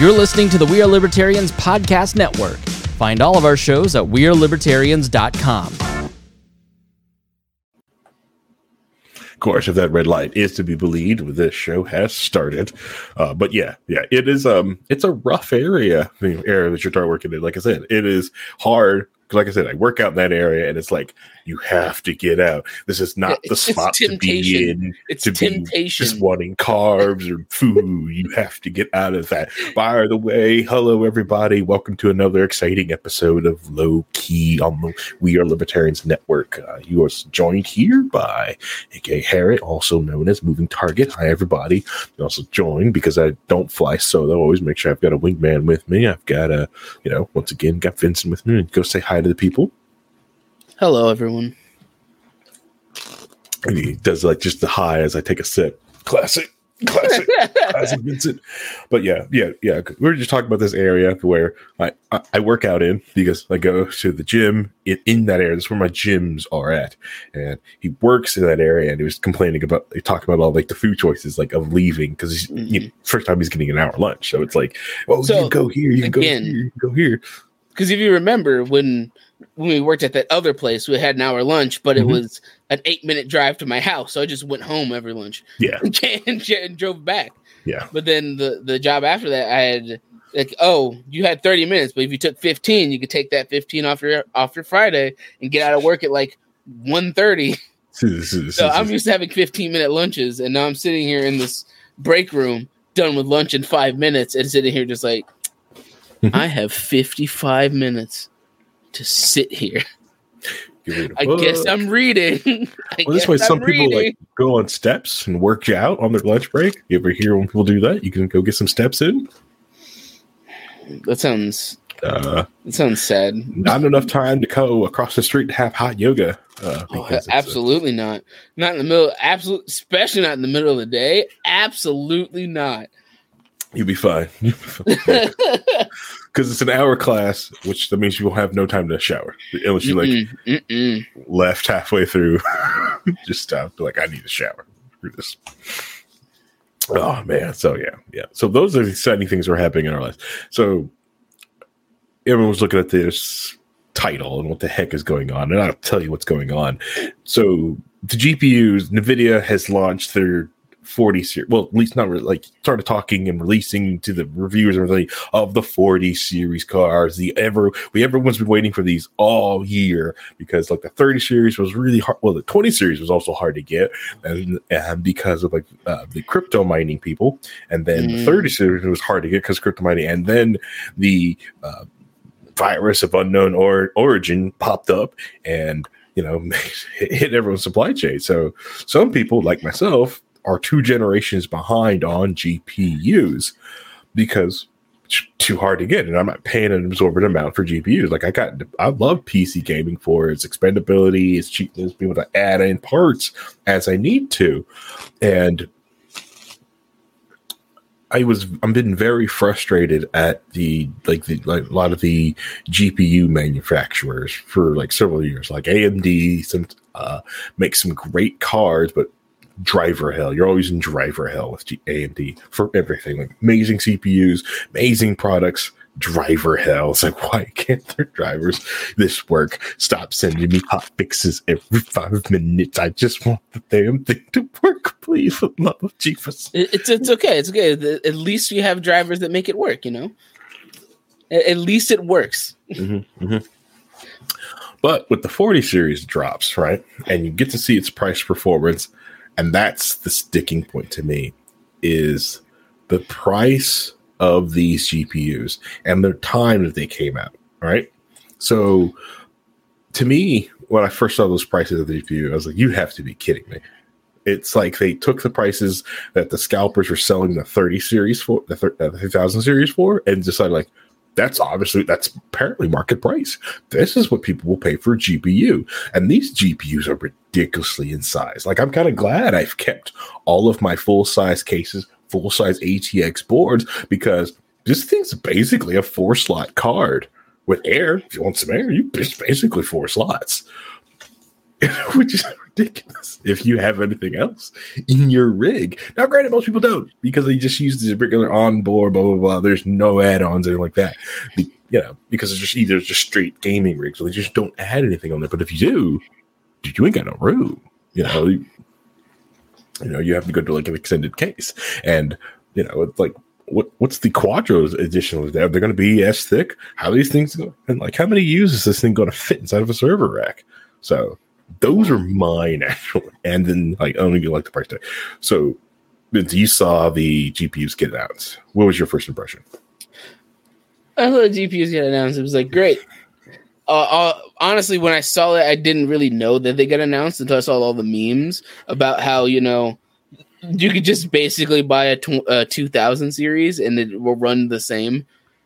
You're listening to the We Are Libertarians Podcast Network. Find all of our shows at wearelibertarians.com. Of course, if that red light is to be believed, this show has started. But yeah, it is. It's a rough area that you're trying to work in. Like I said, it is hard. Like I said, I work out in that area, and it's like you have to get out. This is not the spot to be in. It's to temptation. Be just wanting carbs or food. You have to get out of that. By the way, hello everybody. Welcome to another exciting episode of Low Key on the We Are Libertarians Network. You are joined here by A.K. Harriet, also known as Moving Target. Hi everybody. You're also joined because I don't fly solo. I always make sure I've got a wingman with me. I've got once again got Vincent with me. Go say hi to the people. Hello, everyone. And he does like just the hi as I take a sip. Classic Vincent. But yeah. We were just talking about this area where I work out in because I go to the gym in that area. That's where my gyms are at. And he works in that area, and he was talking about all like the food choices like of leaving because first time he's getting an hour lunch. So it's like, well, you can go here, you can go here, you can go here. Because if you remember when we worked at that other place, we had an hour lunch, but it was an 8-minute drive to my house. So I just went home every lunch. Yeah. And drove back. Yeah. But then the job after that, I had like, you had 30 minutes, but if you took 15, you could take that 15 off your Friday and get out of work at like 1:30. So I'm used to having 15-minute lunches, and now I'm sitting here in this break room, done with lunch in 5 minutes, and sitting here just like, I have 55 minutes to sit here. I guess I'm reading. This way, some people like go on steps and work out on their lunch break. You ever hear when people do that? You can go get some steps in. That sounds sad. Not enough time to go across the street to have hot yoga. Absolutely not. Not in the middle. Especially not in the middle of the day. Absolutely not. You'll be fine. Because it's an hour class, which that means you will have no time to shower unless you left halfway through. Just stop. Like, I need a shower for this. Oh man. So yeah. So those are the exciting things that are happening in our lives. So everyone was looking at this title and what the heck is going on, and I'll tell you what's going on. So the GPUs, NVIDIA has launched their 40 series, well, at least not really, like started talking and releasing to the reviewers and everything of the 40 series cars. Everyone's been waiting for these all year because like the 30 series was really hard. Well, the 20 series was also hard to get, and because of like the crypto mining people, and then the 30 series was hard to get because crypto mining, and then the virus of unknown origin popped up and hit everyone's supply chain. So some people like myself are 2 generations behind on GPUs because it's too hard to get, and I'm not paying an absorbent amount for GPUs. Like I love PC gaming for its expandability, its cheapness, being able to add in parts as I need to, and I'm been very frustrated at a lot of the GPU manufacturers for like several years. Like AMD makes some great cards, but driver hell. You're always in driver hell with AMD for everything. Like amazing CPUs, amazing products, driver hell. It's like, why can't their drivers this work? Stop sending me hot fixes every 5 minutes. I just want the damn thing to work, please, for the love of Jesus. It's okay. It's okay. At least you have drivers that make it work, At least it works. But with the 40 series drops, right? And you get to see its price performance. And that's the sticking point to me, is the price of these GPUs and the time that they came out, right? So to me, when I first saw those prices of the GPU, I was like, you have to be kidding me. It's like they took the prices that the scalpers were selling the 30 series for, the 3000 series for, and decided like, that's apparently market price. This is what people will pay for a GPU. And these GPUs are ridiculously in size. Like, I'm kind of glad I've kept all of my full-size cases, full-size ATX boards, because this thing's basically a 4-slot card with air. If you want some air, it's basically 4 slots. Which is ridiculous if you have anything else in your rig. Now, granted, most people don't because they just use the regular onboard, blah, blah, blah. There's no add-ons, anything like that. Because it's just either just straight gaming rigs or they just don't add anything on there. But if you do, dude, you ain't got no room. You have to go to like an extended case. And, it's like, what's the Quadros edition of that? They're going to be as thick. How are these things go? And like, how many uses is this thing going to fit inside of a server rack? So those are mine actually. And then like, only like the price tag. So Vince, you saw the GPUs get announced. What was your first impression? I thought the GPUs get announced. It was like, great. Honestly, when I saw it, I didn't really know that they got announced until I saw all the memes about how, you could just basically buy a 2000 series and it will run the same.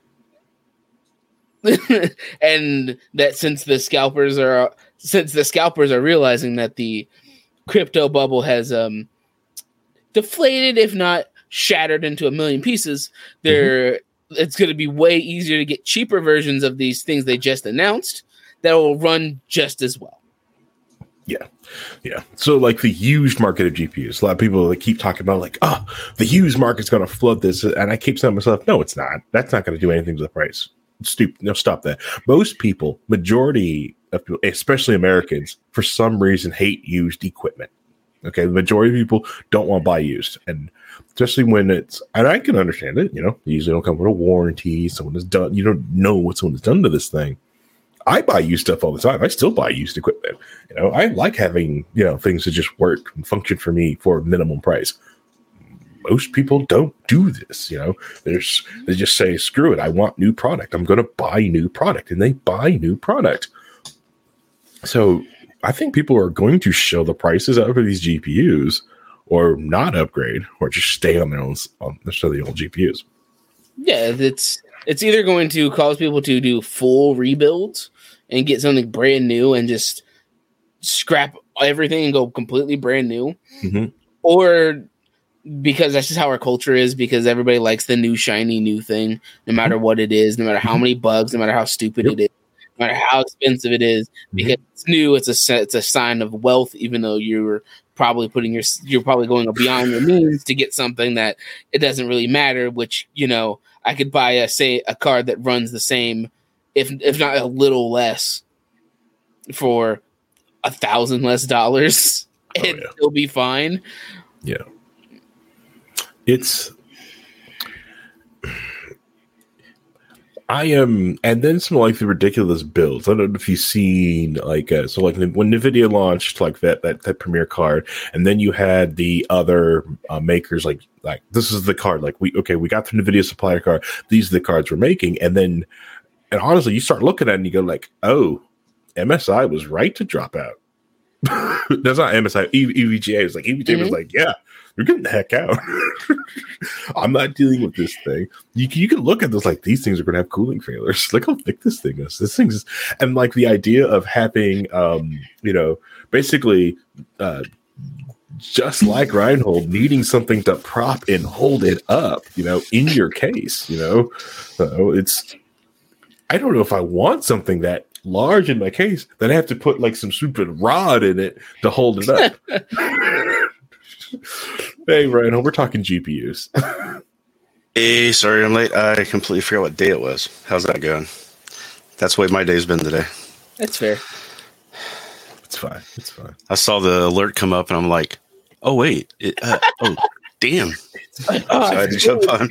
And that since the scalpers are realizing that the crypto bubble has deflated, if not shattered into a million pieces, it's going to be way easier to get cheaper versions of these things they just announced that will run just as well. Yeah. So like the used market of GPUs, a lot of people keep talking about like, the used market's going to flood this. And I keep saying to myself, no, it's not. That's not going to do anything to the price. Stupid. No, stop that. Most people, majority of people, especially Americans, for some reason hate used equipment. Okay. The majority of people don't want to buy used. And especially when and I can understand it, you usually don't come with a warranty. Someone has done, you don't know what someone has done to this thing. I buy used stuff all the time. I still buy used equipment. I like having, things that just work and function for me for a minimum price. Most people don't do this, they just say, screw it. I want new product. I'm going to buy new product, and they buy new product. So I think people are going to show the prices out for these GPUs or not upgrade or just stay on their own, on the old GPUs. Yeah. It's either going to cause people to do full rebuilds and get something brand new and just scrap everything and go completely brand new. Mm-hmm. Or because that's just how our culture is, because everybody likes the new shiny new thing, no matter what it is, no matter how many bugs, no matter how stupid it is, no matter how expensive it is, because it's new, it's a sign of wealth, even though you're probably you're probably going beyond your means to get something that it doesn't really matter, which, I could buy a card that runs the same, if not a little less, for $1,000 less, and it'll be fine. Yeah, and then some like the ridiculous builds. I don't know if you've seen when NVIDIA launched like that Premier card, and then you had the other makers like this is the card, like we got the NVIDIA supplier card. These are the cards we're making, and honestly, you start looking at it and you go like, oh, MSI was right to drop out. That's not MSI. EVGA was like was like, yeah, you're getting the heck out. I'm not dealing with this thing. You can look at this like these things are going to have cooling failures. Look how thick this thing is. This thing is, and like the idea of having, basically, just like Reinhold needing something to prop and hold it up, in your case, it's. I don't know if I want something that large in my case that I have to put like some stupid rod in it to hold it up. Hey, Ryan, we're talking GPUs. Hey, sorry I'm late. I completely forgot what day it was. How's that going? That's the way my day's been today. That's fair. It's fine. I saw the alert come up and I'm like, oh, wait. Oh, damn. So I had to jump on.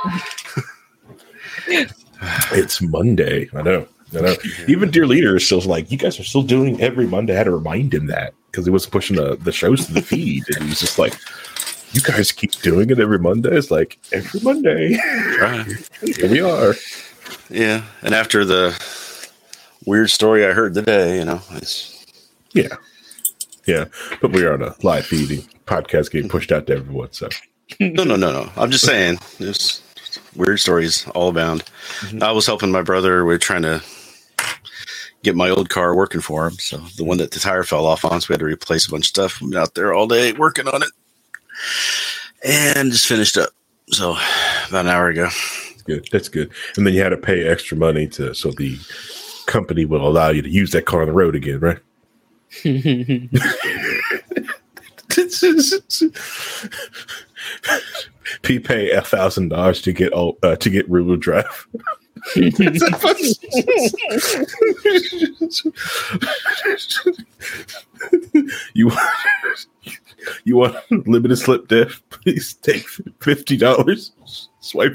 It's Monday. I know. Even Dear Leader is still like, you guys are still doing every Monday. I had to remind him that because he wasn't pushing the shows to the feed. And he was just like, you guys keep doing it every Monday. It's like, every Monday. Right. Here we are. Yeah. And after the weird story I heard today, it's. Yeah. But we are on a live feeding podcast getting pushed out to everyone. So. No. I'm just saying. There's weird stories all abound. Mm-hmm. I was helping my brother. We were trying to get my old car working for him. So the one that the tire fell off on, so we had to replace a bunch of stuff. We've been out there all day working on it and just finished up. So about an hour ago. That's good. And then you had to pay extra money so the company will allow you to use that car on the road again, right? P pay $1,000 to get rear wheel drive. You want limited slip diff? Please take $50. Swipe.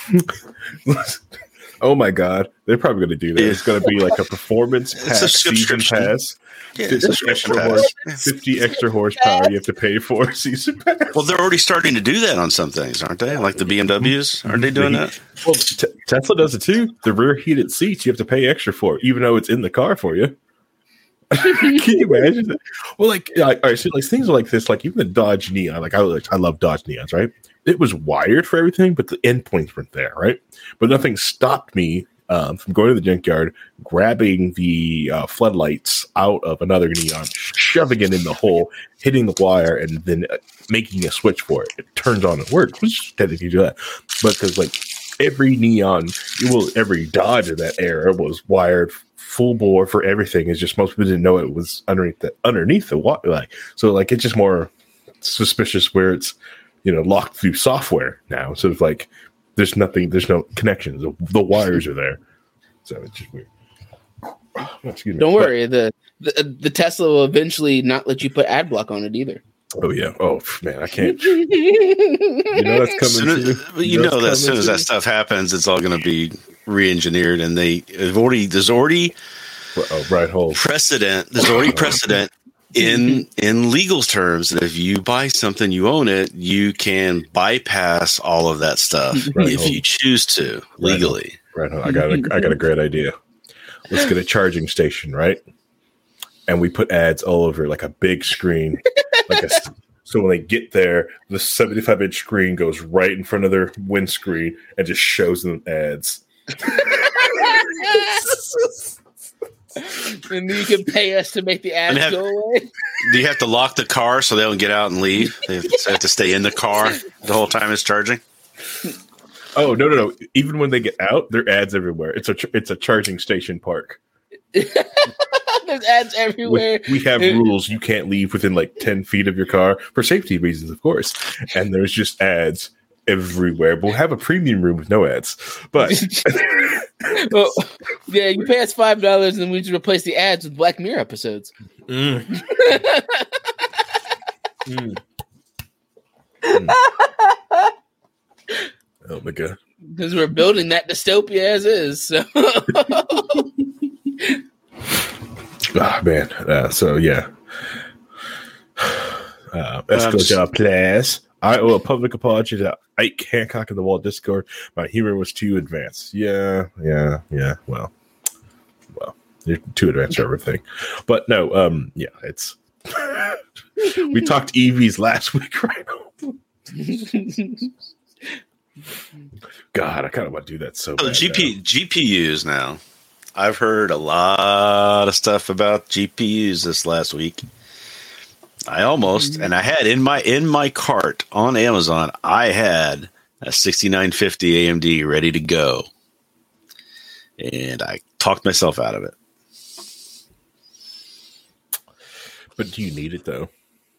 Oh my God, they're probably going to do that. It's going to be like a performance pass, season pass. Yeah, 50 extra horsepower you have to pay for season pass. Well, they're already starting to do that on some things, aren't they? Like the BMWs, aren't they doing that? Well, Tesla does it too. The rear heated seats you have to pay extra for, even though it's in the car for you. Can you imagine that? Well, all right, so like things like this, like even the Dodge Neon, like I love Dodge Neons, right? It was wired for everything, but the endpoints weren't there, right? But nothing stopped me from going to the junkyard, grabbing the floodlights out of another Neon, shoving it in the hole, hitting the wire, and then making a switch for it. It turns on and works, which technically do that. But because like every Neon, every Dodge of that era was wired full bore for everything. It's just most people didn't know it was underneath the water. Like, so like it's just more suspicious where it's locked through software now. So it's like there's no connections. The wires are there. So it's just weird. Excuse me. Don't worry. The Tesla will eventually not let you put ad block on it either. Oh yeah. Oh man, I can't. That's coming. As soon as that stuff happens, it's all going to be re-engineered, and there's already precedent. There's already precedent in legal terms that if you buy something, you own it, you can bypass all of that stuff if you choose to legally. Right. I got a great idea. Let's get a charging station, right? And we put ads all over, like a big screen, so when they get there, the 75-inch screen goes right in front of their windscreen and just shows them ads. And you can pay us to make the ads go away. Do you have to lock the car so they don't get out and leave? They have to stay in the car the whole time it's charging? Oh, no. Even when they get out, there are ads everywhere. It's a charging station park. There's ads everywhere. We have rules. You can't leave within like 10 feet of your car for safety reasons, of course. And there's just ads everywhere. But we'll have a premium room with no ads. But well, yeah, you pay us $5 and we just replace the ads with Black Mirror episodes. Oh my God. Because we're building that dystopia as is. So. Oh, man. So, yeah. Esco Place. I owe a public apology to Ike Hancock in the Wall Discord. My humor was too advanced. Yeah. Well, you're too advanced for everything. But no, it's. We talked EVs last week, right? God, I kind of want to do that so bad. GPUs now. I've heard a lot of stuff about GPUs this last week. I had in my cart on Amazon, I had a 6950 AMD ready to go. And I talked myself out of it. But do you need it though?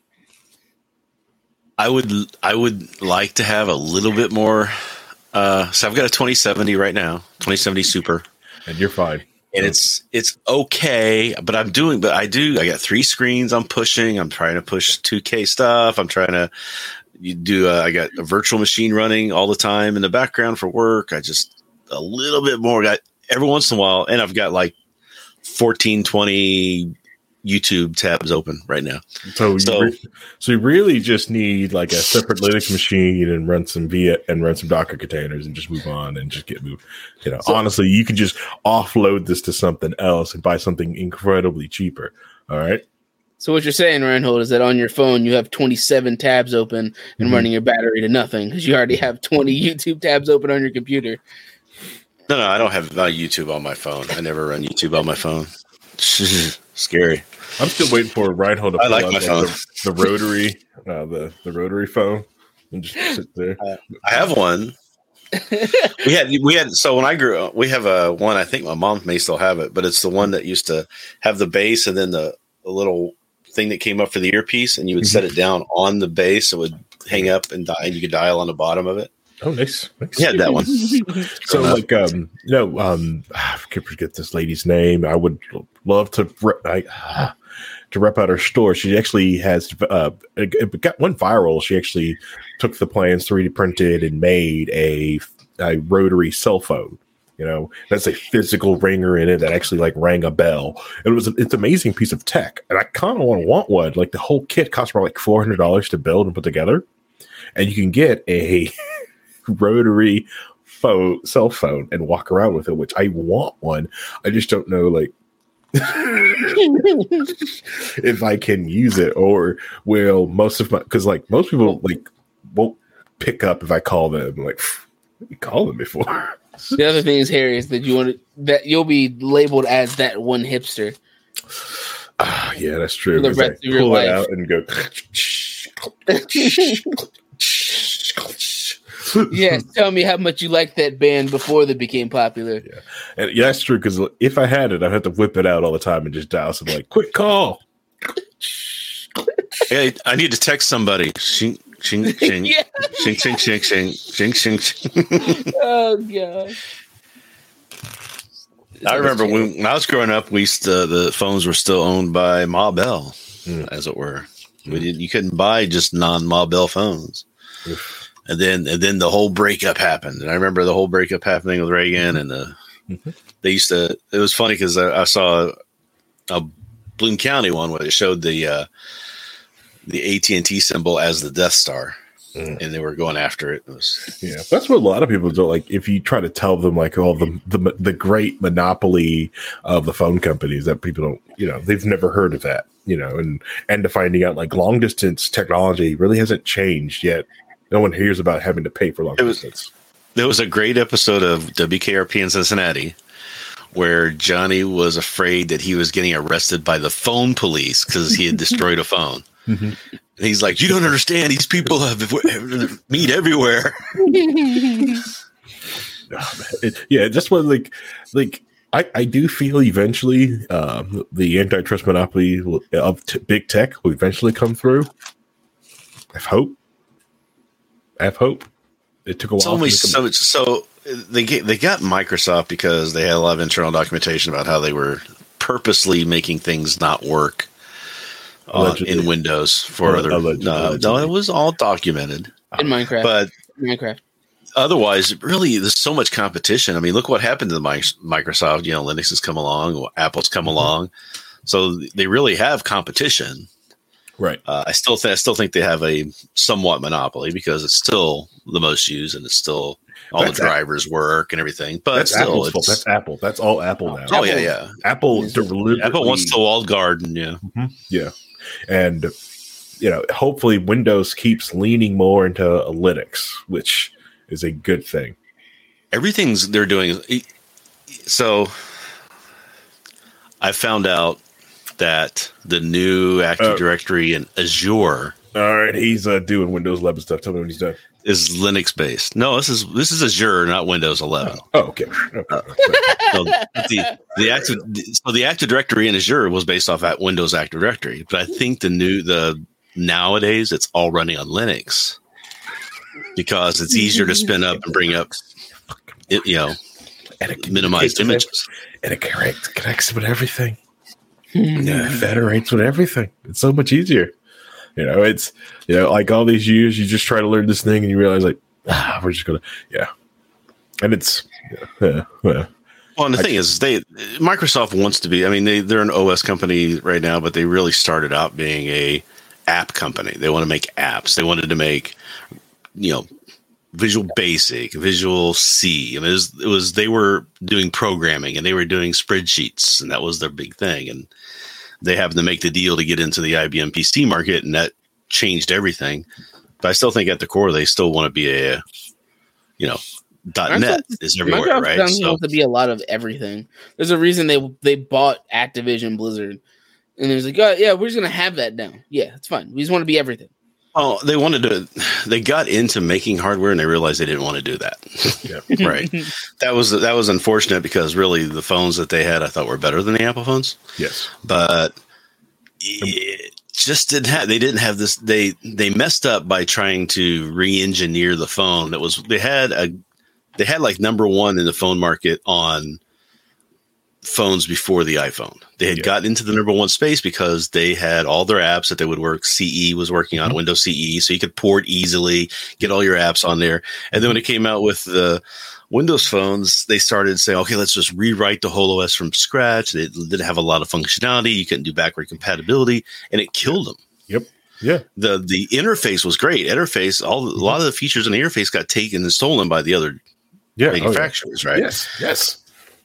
I would like to have a little bit more. So I've got a 2070 right now, 2070 Super. And you're fine. And it's okay, but I got 3 screens I'm pushing. I'm trying to push 2K stuff. I'm trying to I got a virtual machine running all the time in the background for work. I just a little bit more got every once in a while. And I've got like 14, 20 YouTube tabs open right now. So you really just need like a separate Linux machine and run some Docker containers and just move on and just get moved. Honestly, you can just offload this to something else and buy something incredibly cheaper. All right. So what you're saying, Reinhold, is that on your phone you have 27 tabs open and running your battery to nothing because you already have 20 YouTube tabs open on your computer. No, I don't have YouTube on my phone. I never run YouTube on my phone. Scary. I'm still waiting for Reinhold to pull out the rotary, the rotary phone, and just sit there. I have one. we had. So when I grew up, we have one. I think my mom may still have it, but it's the one that used to have the base and then the little thing that came up for the earpiece, and you would set it down on the base. It would hang up and die, and you could dial on the bottom of it. Oh, nice. Yeah, that one. So, like, I could forget this lady's name. I would love to rep out her store. She actually has it got one viral. She actually took the plans, 3D printed, and made a rotary cell phone. That's a physical ringer in it that actually like rang a bell. It's an amazing piece of tech, and I kind of want one. Like the whole kit costs probably like $400 to build and put together, and you can get a rotary cell phone and walk around with it, which I want one. I just don't know like if I can use it, or will most people like won't pick up if I call them. Like, you call them before. The other thing is, Harry, is that you'll be labeled as that one hipster. Yeah, that's true. For the rest of your pull life. it out and go. Yes, tell me how much you liked that band before they became popular. Yeah, and yeah, that's true. Because if I had it, I'd have to whip it out all the time and just dial something like "quick call." Hey, I need to text somebody. Shing, shing, shing, Yeah. shing, shing, shing, shing, shing, shing, shing. Oh gosh. I remember when I was growing up, the phones were still owned by Ma Bell, as it were. You couldn't buy just non-Ma Bell phones. And then the whole breakup happened. And I remember the whole breakup happening with Reagan. And they used to. It was funny because I saw a Bloom County one where it showed the AT&T symbol as the Death Star, and they were going after it. That's what a lot of people do. Like, if you try to tell them like all the great monopoly of the phone companies, that people don't, they've never heard of that, and to finding out like long distance technology really hasn't changed yet. No one hears about having to pay for long distance. There was a great episode of WKRP in Cincinnati where Johnny was afraid that he was getting arrested by the phone police because he had destroyed a phone. And he's like, "You don't understand. These people meet everywhere." Just when like I do feel eventually the antitrust monopoly of big tech will eventually come through. I have hope. It took a while. So they got Microsoft because they had a lot of internal documentation about how they were purposely making things not work in Windows for other. No, it was all documented in Minecraft. But Minecraft. Otherwise, really, there's so much competition. I mean, look what happened to Microsoft. Linux has come along, Apple's come along, so they really have competition. Right. I still think they have a somewhat monopoly because it's still the most used and it's still the drivers work and everything. But that's still, Apple's fault. That's Apple. That's all Apple now. Oh yeah. Apple wants the walled garden. Yeah. Yeah. And hopefully Windows keeps leaning more into Linux, which is a good thing. Everything they're doing. So I found out that the new Active Directory in Azure. All right, he's doing Windows 11 stuff. Tell me when he's done. Is Linux based? No, this is Azure, not Windows 11. Oh, okay. So the Active Directory in Azure was based off at Windows Active Directory, but I think nowadays it's all running on Linux because it's easier to spin up and bring up, minimized images, and it connects with everything. Yeah, federates with everything. It's so much easier. It's like all these years you just try to learn this thing and you realize like we're just gonna and it's Well, and the thing is, Microsoft wants to be. I mean, they're an OS company right now, but they really started out being a app company. They want to make apps. They wanted to make Visual Basic, Visual C. I mean, it was they were doing programming and they were doing spreadsheets, and that was their big thing. And they happened to make the deal to get into the IBM PC market, and that changed everything. But I still think at the core, they still want to be a, .NET is everywhere, Microsoft right? wants to be a lot of everything. There's a reason they bought Activision Blizzard, and there's like, oh yeah, we're just gonna have that now. Yeah, it's fine. We just want to be everything. Oh, they got into making hardware and they realized they didn't want to do that. Yeah. Right. That was unfortunate because really the phones that they had, I thought were better than the Apple phones. Yes. But just didn't have this. They messed up by trying to re-engineer the phone. They had like number one in the phone market on phones before the iPhone. They had gotten into the number one space because they had all their apps that they would work. CE was working on Windows CE, so you could port easily, get all your apps on there. And then when it came out with the Windows phones, they started saying, okay, let's just rewrite the whole OS from scratch. It didn't have a lot of functionality. You couldn't do backward compatibility, and it killed them. Yep. Yeah. The interface was great. A lot of the features in the interface got taken and stolen by the other manufacturers, right? Yes.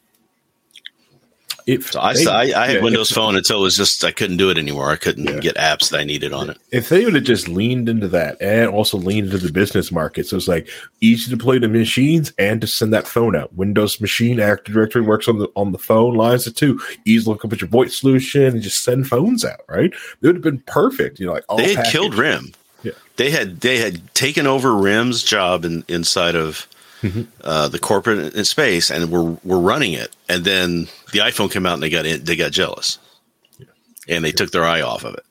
I had Windows Phone until it was just I couldn't do it anymore. I couldn't get apps that I needed on it. If they would have just leaned into that and also leaned into the business market, so it's like easy to play the machines and to send that phone out. Windows machine Active Directory works on the phone lines too. Easily look up at your VoIP solution and just send phones out. Right? It would have been perfect. They had killed RIM. Yeah, they had taken over RIM's job inside of. The corporate space, and we're running it, and then the iPhone came out, and they got jealous, and they took their eye off of it.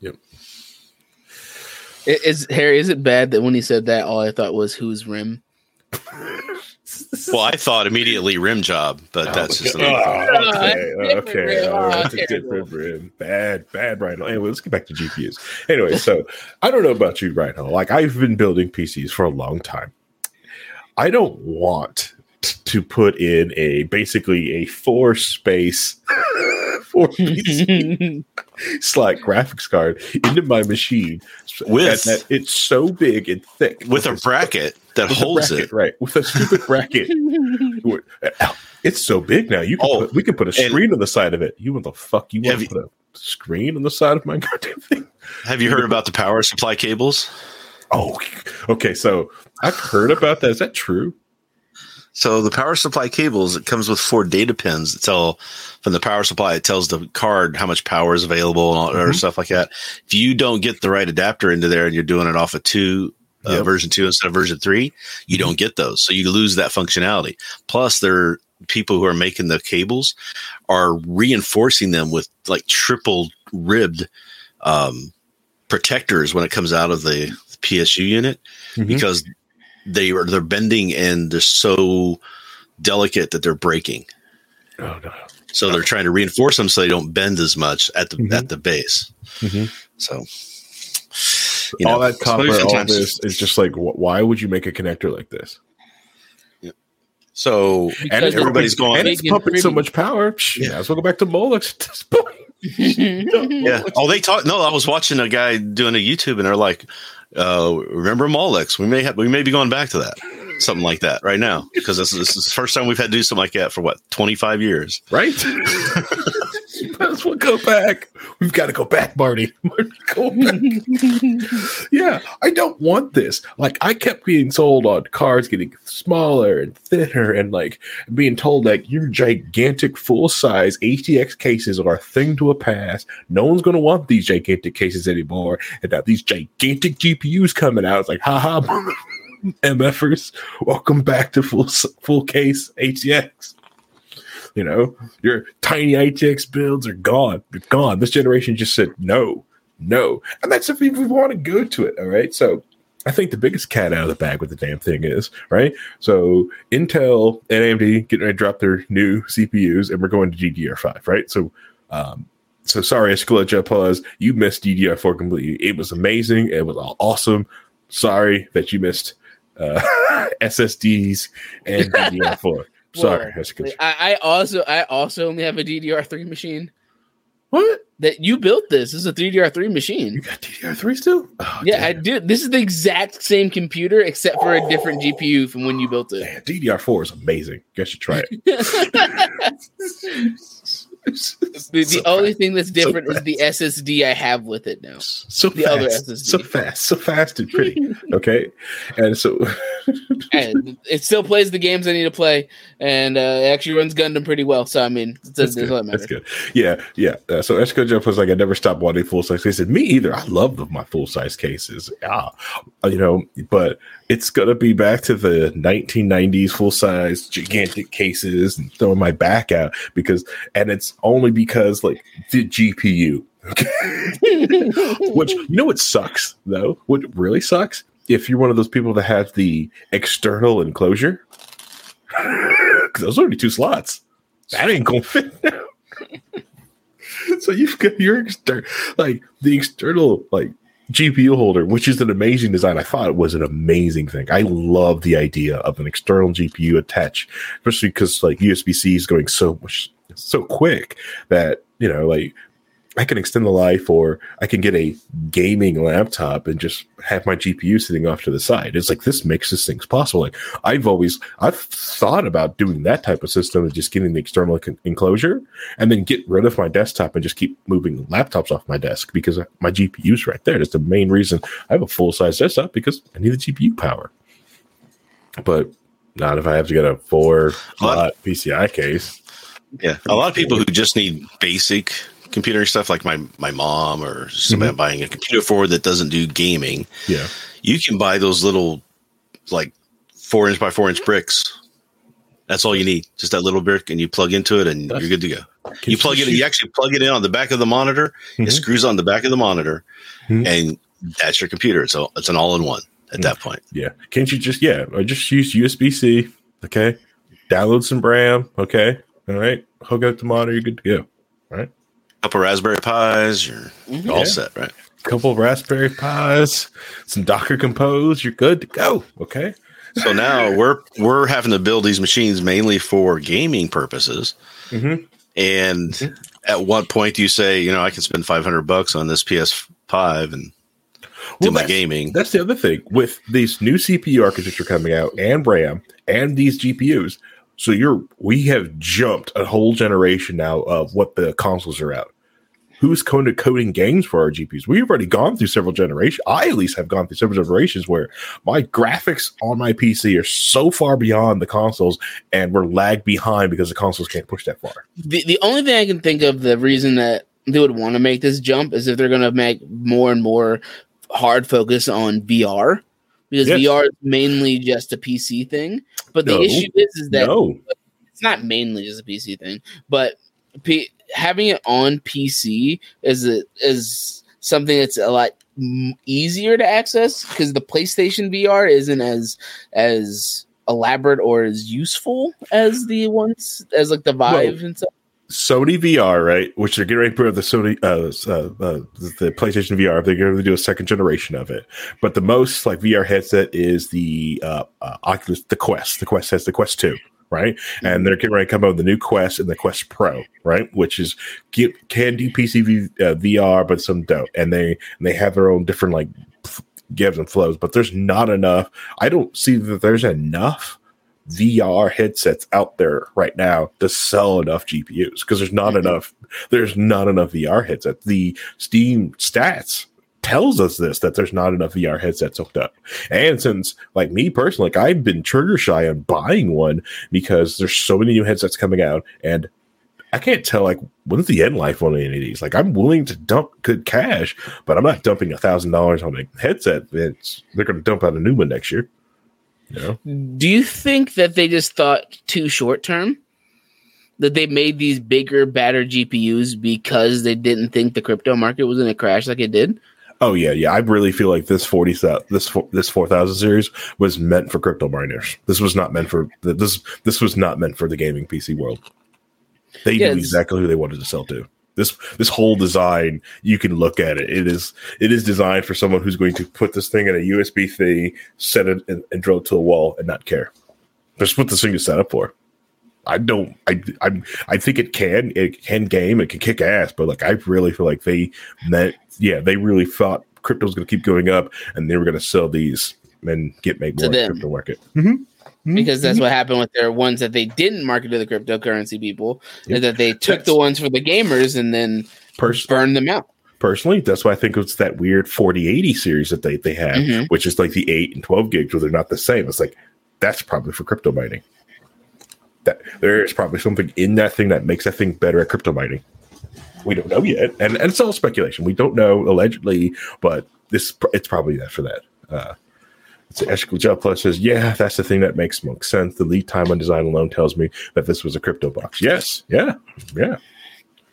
Yep. Harry, is it bad that when he said that, all I thought was who's RIM? Well, I thought immediately RIM job, but that's just okay. That's a different RIM. Bad, Ryan. Anyway, let's get back to GPUs. Anyway, so I don't know about you, Ryan. Like I've been building PCs for a long time. I don't want to put in basically a 4-piece Slack graphics card into my machine that it's so big and thick with a bracket that holds it, right? With a stupid bracket. It's so big now. We can put a screen on the side of it. You want the fuck you want to put a screen on the side of my goddamn thing? Have you heard about the power supply cables? Oh, okay. So I've heard about that. Is that true? So the power supply cables, it comes with 4 data pins that tell from the power supply. It tells the card how much power is available and all or stuff like that. If you don't get the right adapter into there and you're doing it off of version 2 instead of version 3, you don't get those. So you lose that functionality. Plus, there people who are making the cables are reinforcing them with like triple ribbed protectors when it comes out of the PSU unit because they're bending and they're so delicate that they're breaking. Oh no! So they're trying to reinforce them so they don't bend as much at the base. So all that copper, all this is just like, why would you make a connector like this? So and everybody's going, and it's pumping so much power. Yeah, let's go back to Molex at this point. Yeah. Oh, I was watching a guy doing a YouTube, and they're like, "Remember Molex? We may be going back to that, something like that, right now, because this is the first time we've had to do something like that for 25 years, right?" Might as well go back. We've got to go back, Marty. Go back. Yeah, I don't want this. Like, I kept being sold on cars getting smaller and thinner, and like being told like your gigantic full-size ATX cases are a thing to a past. No one's going to want these gigantic cases anymore. And now these gigantic GPUs coming out. It's like, haha, MFers, welcome back to full case ATX. Your tiny ITX builds are gone. They're gone. This generation just said no. And that's if we want to go to it. All right. So I think the biggest cat out of the bag with the damn thing is, right? So Intel and AMD getting ready to drop their new CPUs, and we're going to DDR5, right? So sorry, Escalade Pause, you missed DDR4 completely. It was amazing. It was awesome. Sorry that you missed SSDs and DDR4. Sorry, I also only have a DDR3 machine. What? That you built this is a DDR3 machine. You got DDR3 still? Oh, yeah, damn. I did. This is the exact same computer except for a different GPU from when you built it. Damn, DDR4 is amazing. Guess you try it. The only thing that's different is the SSD I have with it now. Other SSD. So fast and pretty. Okay, and so and it still plays the games I need to play, and it actually runs Gundam pretty well. So I mean, that's good. Yeah. So Esco Jeff was like, I never stopped wanting full size cases. Me either. I love my full size cases. But it's gonna be back to the 1990s full size gigantic cases and throwing my back out and it's only because like the GPU. Okay. Which, you know what sucks, though? What really sucks? If you're one of those people that have the external enclosure, because those are only 2 slots. That ain't going to fit now. So you've got your the external GPU holder, which is an amazing design. I thought it was an amazing thing. I love the idea of an external GPU attached, especially because USB-C is going so quick that I can extend the life, or I can get a gaming laptop and just have my GPU sitting off to the side. It's this makes this things possible. I've thought about doing that type of system and just getting the external enclosure and then get rid of my desktop and just keep moving laptops off my desk because my GPU's right there. That's the main reason I have a full-size desktop, because I need the GPU power. But not if I have to get a 4-slot PCI case. Yeah, a lot of people who just need basic computer stuff, like my mom or somebody I'm buying a computer for that doesn't do gaming. Yeah, you can buy those little 4-inch by 4-inch bricks. That's all you need, just that little brick, and you plug into it, and you're good to go. You plug it. You actually plug it in on the back of the monitor. It screws on the back of the monitor, and that's your computer. So it's an all-in-one at that point. Yeah, can't you just use USB-C? Okay, download some RAM. Okay, all right, hook up the monitor. You're good to go. All right. Couple Raspberry Pis, you're all set, right? Couple of Raspberry Pis, some Docker Compose, you're good to go. Okay. So now we're having to build these machines mainly for gaming purposes. And at what point do you say, I can spend $500 on this PS5 and do my gaming? That's the other thing with these new CPU architecture coming out, and RAM, and these GPUs. So we have jumped a whole generation now of what the consoles are out. Who's coding games for our GPUs? We've already gone through several generations. I at least have gone through several generations where my graphics on my PC are so far beyond the consoles, and we're lagged behind because the consoles can't push that far. The only thing I can think of, the reason that they would want to make this jump, is if they're going to make more and more hard focus on VR, because VR is mainly just a PC thing. But the issue is that it's not mainly just a PC thing, but having it on PC is something that's a lot easier to access, because the PlayStation VR isn't as elaborate or as useful as the ones the Vive and stuff. Sony VR, right? Which they're getting ready to put the Sony, the PlayStation VR. They're going to do a second generation of it. But the most VR headset is the Oculus, the Quest. The Quest has the Quest 2, right? And they're getting ready to come out with the new Quest and the Quest Pro, right? Which can do PC VR, but some don't. And they have their own different gives and flows. But there's not enough. I don't see that there's enough VR headsets out there right now to sell enough GPUs, because there's not enough VR headsets. The Steam stats tells us that there's not enough VR headsets hooked up. And since me personally, I've been trigger shy on buying one because there's so many new headsets coming out, and I can't tell when's the end life on any of these. I'm willing to dump good cash, but I'm not dumping $1,000 on a headset. They're going to dump out a new one next year. Do you think that they just thought too short term? That they made these bigger, badder GPUs because they didn't think the crypto market was going to crash like it did? Oh yeah. I really feel like this 4000 series was meant for crypto miners. This was not meant for this was not meant for the gaming PC world. They knew exactly who they wanted to sell to. This whole design, you can look at it. It is designed for someone who's going to put this thing in a USB-C, set it and drill it to a wall and not care. That's what this thing is set up for. I think it can game, it can kick ass, but I really feel like they really thought crypto was going to keep going up, and they were going to sell these and make more in the crypto market. Because that's what happened with their ones that they didn't market to the cryptocurrency people, is that they took the ones for the gamers and then burned them out. Personally, that's why I think it's that weird 4080 series that they have, which is the 8 and 12 gigs, where they're not the same. It's that's probably for crypto mining. That there is probably something in that thing that makes that thing better at crypto mining. We don't know yet, and it's all speculation. We don't know, allegedly, but it's probably that for that. So Eshkul Gel Plus says, yeah, that's the thing that makes most sense. The lead time on design alone tells me that this was a crypto box. Yes. Yeah.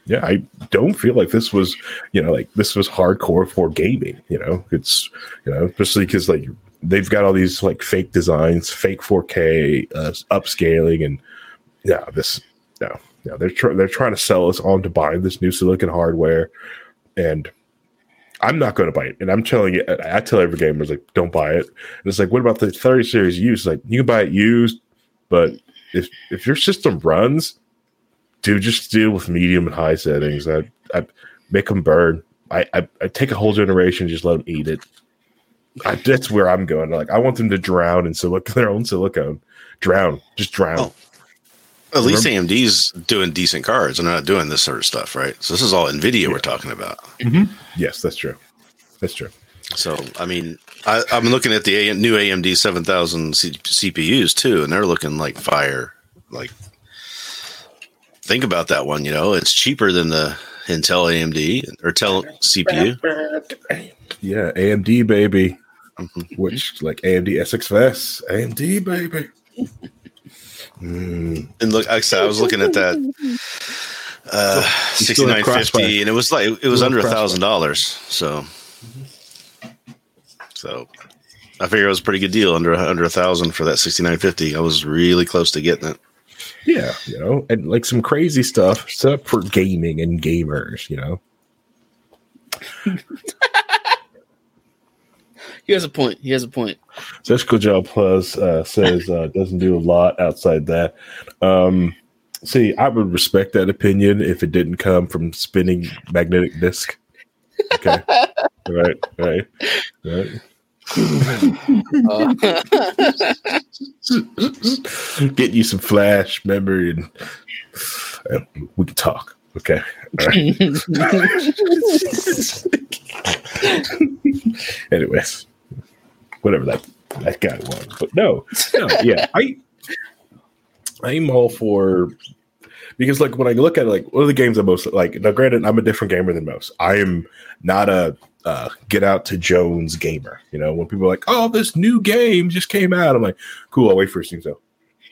Yeah, I don't feel like this was, this was hardcore for gaming. It's, especially because like they've got all these like fake designs, fake 4K upscaling, and they're trying to sell us on to buying this new silicon hardware, and I'm not going to buy it. And I'm telling you, I tell every gamer, like, don't buy it. And it's like, what about the 30 series used? Like, you can buy it used, but if your system runs, dude, just deal with medium and high settings. I make them burn. I take a whole generation, just let them eat it. That's where I'm going. Like, I want them to drown in their own silicone. Just drown. Oh. At least AMD's doing decent cards and they're not doing this sort of stuff, right? So this is all NVIDIA we're talking about. Mm-hmm. Yes, that's true. So, I mean, I'm looking at the new AMD 7000 CPUs too, and they're looking like fire. Like, think about that one, it's cheaper than the Intel AMD or Intel CPU. Yeah, AMD, baby. Which, like, AMD SXFS. AMD, baby. And look, I was looking at that 6950, and it was under $1,000. So I figure it was a pretty good deal, under $1,000 for that 6950. I was really close to getting it. Yeah, and like some crazy stuff set up for gaming and gamers. He has a point. Jessica Job Plus says doesn't do a lot outside that. See, I would respect that opinion if it didn't come from spinning magnetic disc. Okay, right. Get you some flash memory, and we can talk. Okay. All right. Anyways, whatever that guy was, but no, yeah, I'm all for, because like when I look at it, like one of the games I most like. Now, granted, I'm a different gamer than most. I am not a get out to Jones gamer. When people are like, "Oh, this new game just came out," I'm like, "Cool, I'll wait for it to so."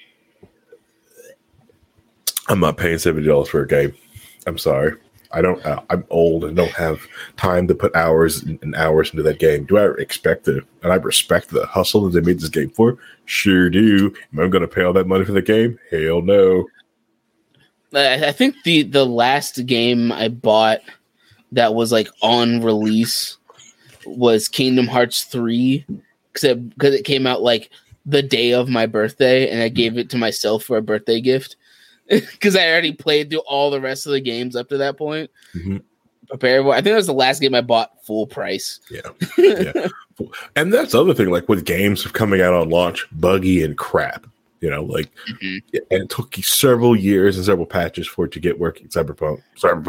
I'm not paying $70 for a game. I'm sorry. I don't. I'm old and don't have time to put hours and hours into that game. Do I expect it? And I respect the hustle that they made this game for. Sure do. Am I going to pay all that money for the game? Hell no. I think the last game I bought that was like on release was Kingdom Hearts 3, because it came out like the day of my birthday, and I gave it to myself for a birthday gift. Because I already played through all the rest of the games up to that point. Mm-hmm. I think that was the last game I bought full price. Yeah. And that's the other thing, like with games coming out on launch, buggy and crap. Mm-hmm. And it took several years and several patches for it to get working. Cyberpunk.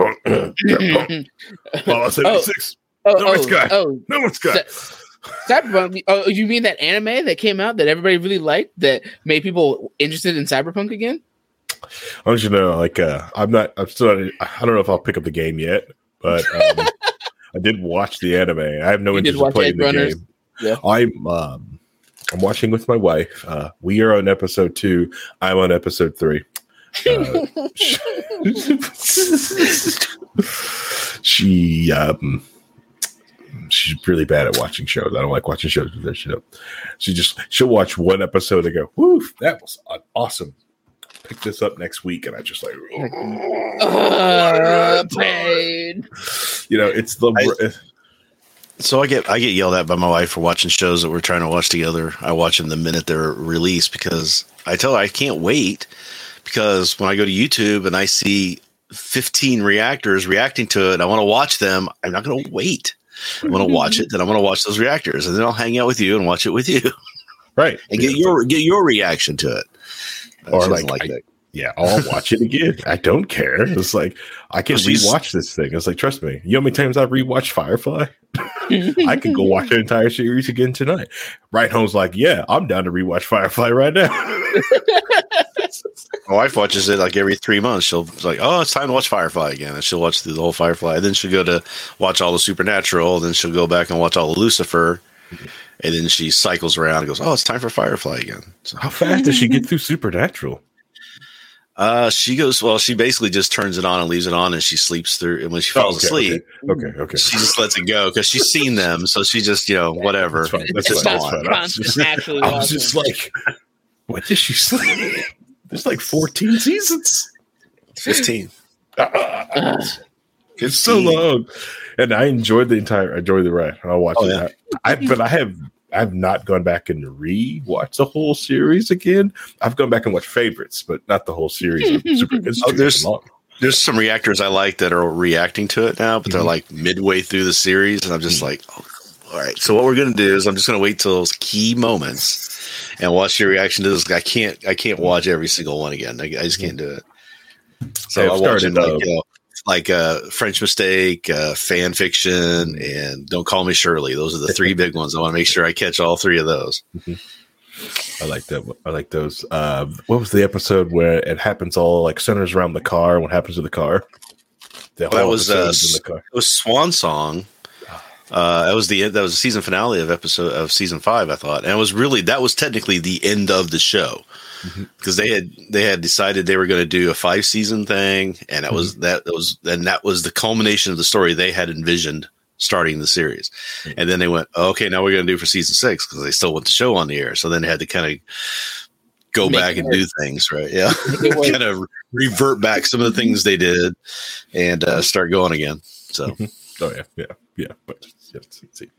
Fallout 76. No Man's Sky. Cyberpunk. Oh, you mean that anime that came out that everybody really liked, that made people interested in Cyberpunk again? I want you to know, like, I don't know if I'll pick up the game yet, but I did watch the anime. I have no interest in playing the game. Yeah. I'm watching with my wife. We are on episode 2. I'm on episode 3. She's really bad at watching shows. I don't like watching shows with her. She'll watch one episode and go, "Woo, that was awesome. Pick this up next week," and I just like, pain. It's the. So I get yelled at by my wife for watching shows that we're trying to watch together. I watch them the minute they're released, because I tell her I can't wait, because when I go to YouTube and I see 15 reactors reacting to it, I want to watch them. I'm not going to wait. I want to watch it, then I'm going to watch those reactors, and then I'll hang out with you and watch it with you, right? And get your reaction to it. Or like that. Yeah, I'll watch it again. I don't care. It's like, I can rewatch this thing. It's like, trust me. You know how many times I've rewatched Firefly? I could go watch the entire series again tonight. Right Home's like, yeah, I'm down to rewatch Firefly right now. My wife watches it like every 3 months. She'll be like, "Oh, it's time to watch Firefly again," and she'll watch through the whole Firefly. And then she'll go to watch all the Supernatural. Then she'll go back and watch all the Lucifer. And then she cycles around and goes, "Oh, it's time for Firefly again." So how fast does she get through Supernatural? She goes, well, she basically just turns it on and leaves it on, and she sleeps through. And when she falls asleep, okay, she just lets it go because she's seen them. So she just, whatever. That's fine. I was just like, what did she sleep? There's like 14 seasons. 15. It's so long. And I enjoyed the ride. I'll watch it. Yeah. I've not gone back and rewatched the whole series again. I've gone back and watched favorites, but not the whole series. There's some reactors I like that are reacting to it now, but they're like midway through the series, and I'm just like, all right. So what we're gonna do is I'm just gonna wait till those key moments and watch your reaction to this. I can't watch every single one again. I just can't do it. So I started like French Mistake, Fan Fiction, and Don't Call Me Shirley. Those are the three big ones. I want to make sure I catch all three of those. I like that. I like those. What was the episode where it happens all like centers around the car? What happens to the car? That was it was Swan Song. That was the season finale of season 5, I thought, and that was technically the end of the show. Because they had decided they were going to do a 5-season thing, and that was the culmination of the story they had envisioned starting the series. And then they went, okay, now we're going to do for season 6 because they still want the show on the air. So then they had to kind of go back and do things, right? Yeah, kind of revert back some of the things they did and start going again. So, yeah. But let's see.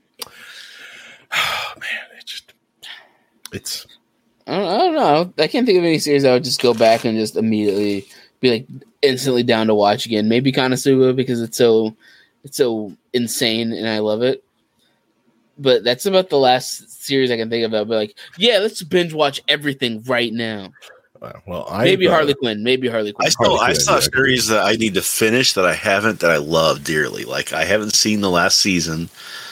Oh man, it's. I don't know. I can't think of any series I would just go back and just immediately be like instantly down to watch again. Maybe Konosuba because it's so insane and I love it. But that's about the last series I can think of. I'll be like, yeah, let's binge watch everything right now. Maybe Harley Quinn. I saw a series that I need to finish that I haven't, that I love dearly. Like I haven't seen the last season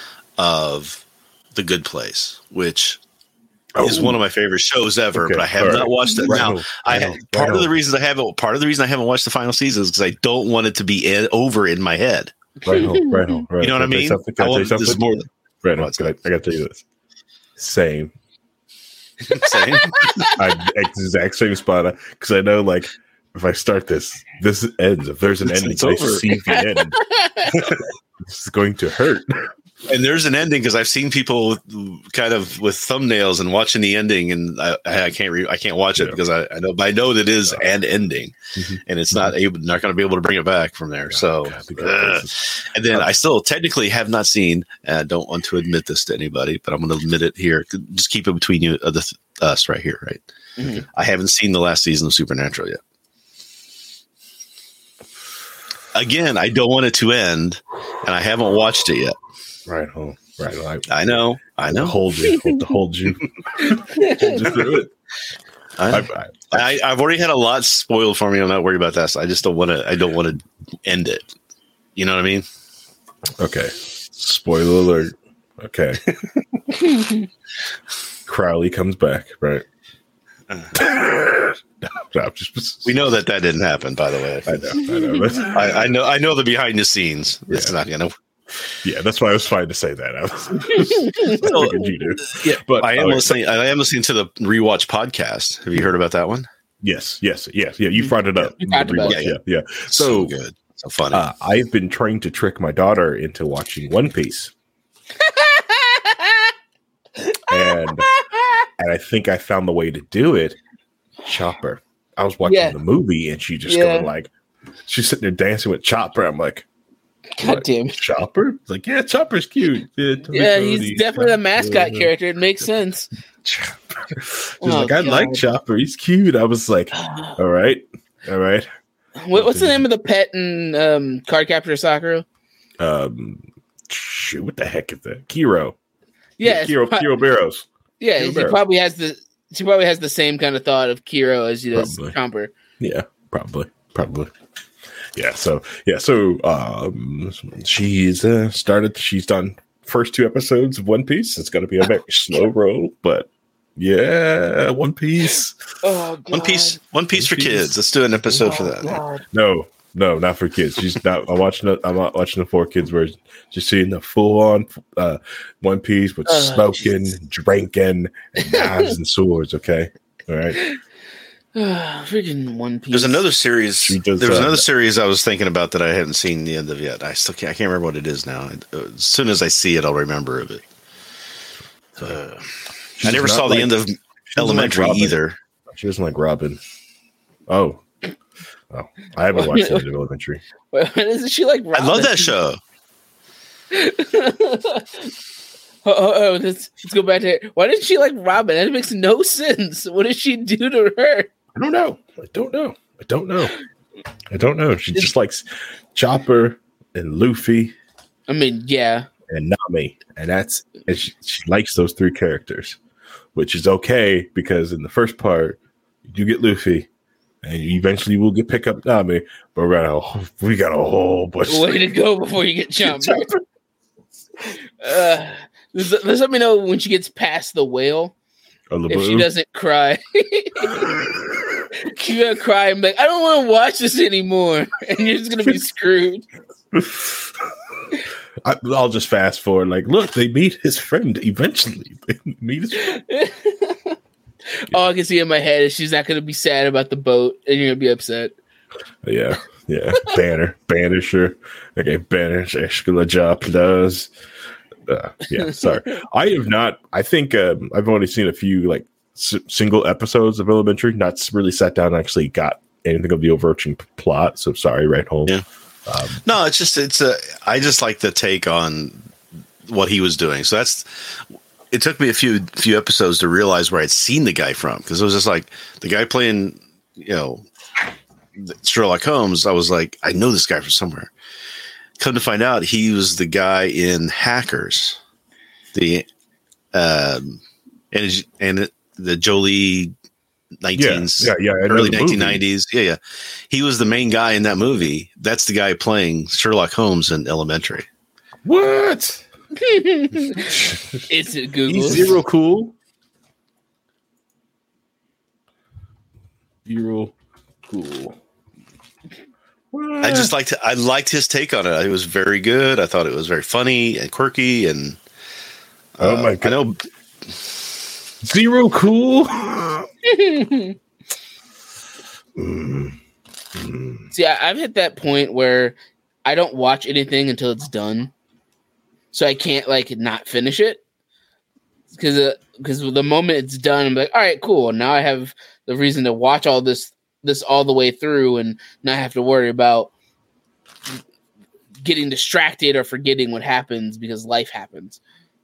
of The Good Place, which is one of my favorite shows ever, but I have not watched it. Part of the reason I haven't watched the final season is because I don't want it to be over in my head. Right. You know what I mean? Can I tell you I got to tell you this. Same. Exact same spot. Because I know, like, if I start this ends. If there's an ending, I see the end. It's going to hurt. And there's an ending because I've seen people kind of with thumbnails and watching the ending, and I can't watch it because I know that it is an ending, and it's not going to be able to bring it back from there. And then I still technically have not seen. I don't want to admit this to anybody, but I'm going to admit it here. Just keep it between us right here, right? Mm-hmm. I haven't seen the last season of Supernatural yet. Again, I don't want it to end, and I haven't watched it yet. Right. I know. Hold you through it. I've already had a lot spoiled for me. I'm not worried about that. So I just don't want to end it. You know what I mean? Okay. Spoiler alert. Okay. Crowley comes back, right? We know that didn't happen, by the way. I know. I know the behind the scenes. Yeah. It's not gonna. Yeah, that's why I was fine to say that. I you do. Yeah, but I am listening to the Rewatch podcast. Have you heard about that one? Yes. Yeah, you brought it up. Yeah. So good, so funny. I've been trying to trick my daughter into watching One Piece, and I think I found the way to do it. Chopper. I was watching the movie, and she just going like, she's sitting there dancing with Chopper. I'm like, God damn. Chopper? Like, yeah, Chopper's cute. Yeah, he's definitely a mascot character. It makes sense. Chopper. I like Chopper. He's cute. I was like, all right. What's the name of the pet in Cardcaptor Sakura? Shoot, what the heck is that? Kiro. Yeah, Kiro Barrows. Yeah, she probably has the same kind of thought of Kiro as he does Chomper. Yeah, probably. Yeah, so she's started. She's done first 2 episodes of One Piece. It's going to be a very slow roll, but yeah, One Piece. Oh, God. One Piece for kids. Let's do an episode for that. God. No, not for kids. She's not. I'm not watching the 4 kids version. Just seeing the full on One Piece with smoking, drinking, and knives and swords. Okay, all right. Freaking One Piece. There's another series. There was another series I was thinking about that I haven't seen the end of yet. I can't remember what it is now. As soon as I see it, I'll remember of it. I never saw the end of Elementary either. She doesn't like Robin. Oh, I haven't watched the end of Elementary. Isn't she like Robin? I love that show. Let's go back to it. Why didn't she like Robin? That makes no sense. What did she do to her? I don't know. She just likes Chopper and Luffy. I mean, yeah. And Nami. And she likes those three characters, which is okay because in the first part, you get Luffy and you eventually will pick up Nami, but we got a whole bunch. Way to go before you get Chopper. Let's let me know when she gets past the whale. If she doesn't cry. She's gonna cry and be like, I don't want to watch this anymore. And you're just gonna be screwed. I'll just fast forward. Like, look, they meet his friend eventually. All I can see in my head is she's not gonna be sad about the boat and you're gonna be upset. Yeah. Banisher. Okay, Banisher. Escalaja plus. Yeah, sorry. I have not. I think I've only seen a few like single episodes of Elementary. Not really sat down and actually got anything of the overarching plot. So sorry, right home. Yeah. No, I just like the take on what he was doing. So it took me a few episodes to realize where I'd seen the guy from, because it was just like the guy playing, Sherlock Holmes. I was like, I know this guy from somewhere. Come to find out, he was the guy in Hackers, the Jolie early 1990s. Yeah. He was the main guy in that movie. That's the guy playing Sherlock Holmes in Elementary. What? It's Google. He's Zero Cool. Zero Cool. What? I liked his take on it. It was very good. I thought it was very funny and quirky, and oh my god, I know. Zero Cool. See, I've hit that point where I don't watch anything until it's done, so I can't not finish it, because the moment it's done, I'm like, all right, cool. Now I have the reason to watch all this all the way through and not have to worry about getting distracted or forgetting what happens because life happens.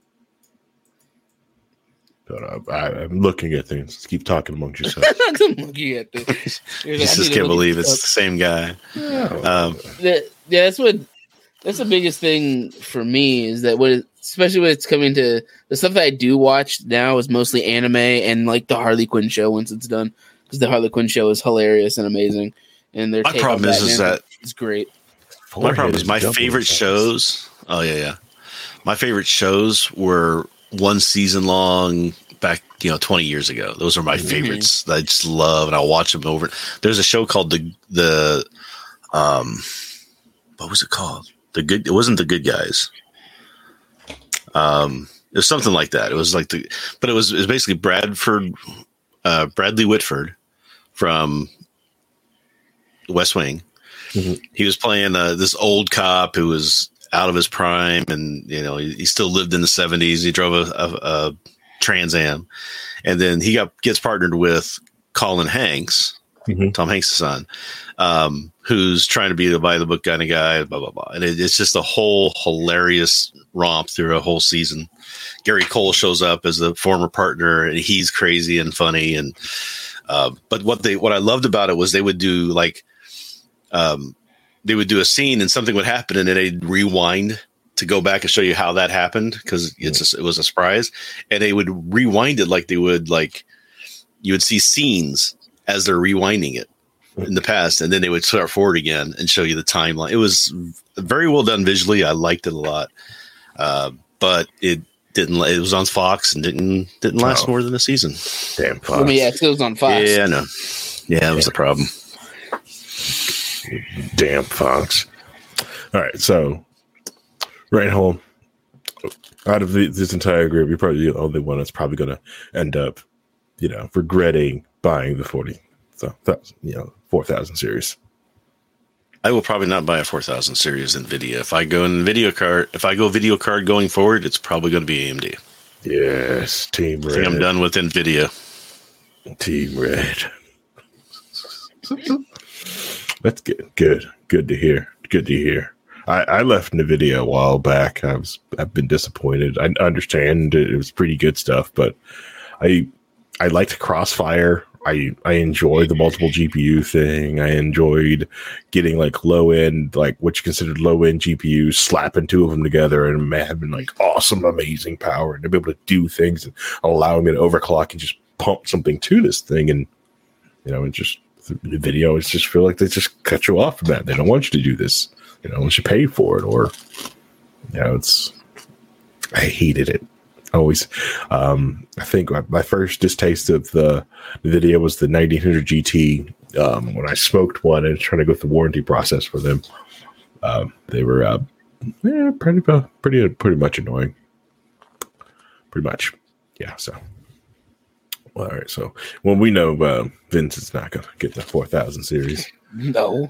I'm looking at things. Just keep talking amongst yourselves. I'm looking at things. You just can't believe it's the same guy. That's the biggest thing for me is that especially when it's coming to the stuff that I do watch now is mostly anime and like the Harley Quinn show once it's done. Because the Harley Quinn show is hilarious and amazing, and their my problem is that it's great. My problem is my favorite shows. Oh yeah. My favorite shows were one season long back, 20 years ago. Those are my favorites that I just love, and I'll watch them over. There's a show called the what was it called? It wasn't The Good Guys. It was something like that. It was but it was basically Bradley Whitford from West Wing. Mm-hmm. He was playing this old cop who was out of his prime, and he still lived in the 70s. He drove a Trans Am, and then he gets partnered with Colin Hanks, Tom Hanks' son, who's trying to be the by the book kind of guy. Blah blah blah, and it's just a whole hilarious romp through a whole season. Gary Cole shows up as the former partner, and he's crazy and funny. And but what I loved about it was they would do a scene and something would happen, and then they'd rewind to go back and show you how that happened, because it was a surprise, and they would rewind it like they would you would see scenes as they're rewinding it in the past, and then they would start forward again and show you the timeline. It was very well done visually. I liked it a lot, but it was on Fox and didn't last more than a season. Damn Fox. It was on Fox. Yeah, I know. Yeah, that was the problem. Damn Fox. All right, so right home, out of this entire group, you're probably the only one that's probably going to end up, regretting buying the So that's 4000 series. I will probably not buy a 4000 series NVIDIA. If I go video card going forward, it's probably going to be AMD. Yes, Team Red. I think I'm done with NVIDIA. Team Red. That's good. Good to hear. Good to hear. I left NVIDIA a while back. I've been disappointed. I understand it was pretty good stuff, but I liked Crossfire. I enjoyed the multiple GPU thing. I enjoyed getting like low end, like what you considered low end GPUs, slapping two of them together and having like awesome, amazing power and to be able to do things and allowing me to overclock and just pump something to this thing. And it just the video, it's just feel like they just cut you off from that. They don't want you to do this. Unless you pay for it, or I hated it. Always. I think my first distaste of the video was the 1900 GT. When I smoked one and trying to go through the warranty process for them, they were pretty much annoying. Pretty much, yeah. So, all right. So, well, we know Vince is not going to get the 4000 series. No.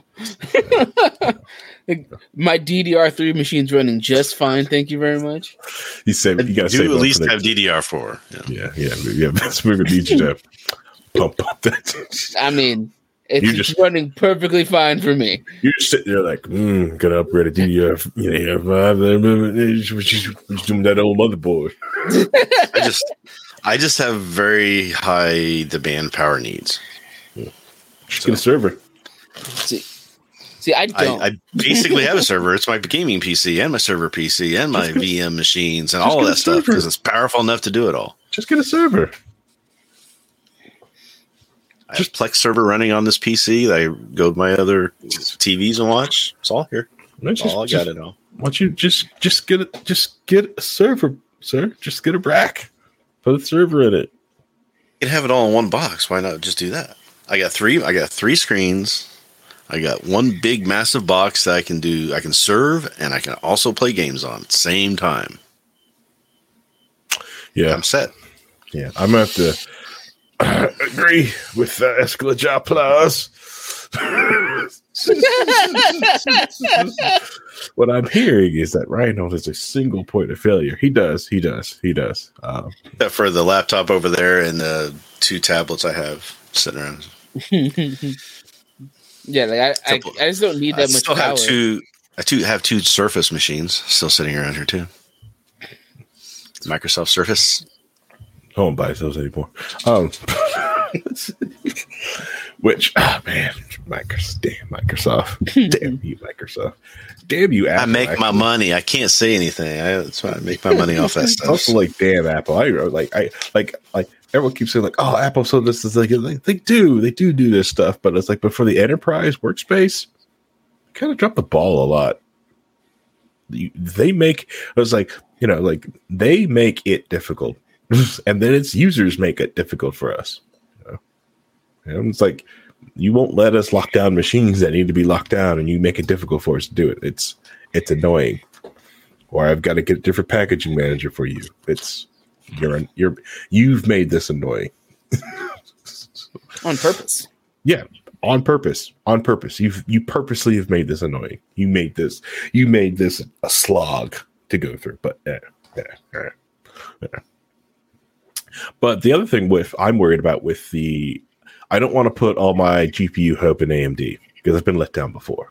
My DDR3 machine's running just fine. Thank you very much. You said you got to at least have DDR4. Yeah. That's where we need you to pump up that. I mean, it's just running perfectly fine for me. You're just sitting there like, gonna upgrade a DDR5. She's doing that old motherboard. I just have very high demand power needs. Just get a server. See, I don't. I basically have a server. It's my gaming PC and my server PC and my VM machines and all of that stuff because it's powerful enough to do it all. Just get a server. I have Plex server running on this PC. I go to my other TVs and watch. It's all here. I got it all. Why don't you just get a server, sir? Just get a rack. Put a server in it. You can have it all in one box. Why not just do that? I got three screens. I got one big massive box that I can serve and I can also play games on at the same time. Yeah. I'm set. Yeah. I'm going to have to agree with Escalaja Plus. What I'm hearing is that Rhino has a single point of failure. He does. Except for the laptop over there and the 2 tablets I have sitting around. Yeah, like I just don't need that much power. I have 2 Surface machines still sitting around here too. Microsoft Surface. I don't buy those anymore. Which, man, Microsoft. Damn you, Microsoft. Damn you, Apple. I make my money. I can't say anything. That's why I make my money off that stuff. Also, like, damn Apple. I everyone keeps saying like, oh, Apple. So this is like they do this stuff, but it's like, but for the enterprise workspace, kind of drop the ball a lot. They make it difficult, and then its users make it difficult for us. And it's like, you won't let us lock down machines that need to be locked down, and you make it difficult for us to do it. It's annoying. Or I've got to get a different packaging manager for you. You've made this annoying. On purpose. Yeah, on purpose. You purposely have made this annoying. You made this a slog to go through. But yeah. But the other thing I'm worried about with I don't want to put all my GPU hope in AMD because I've been let down before.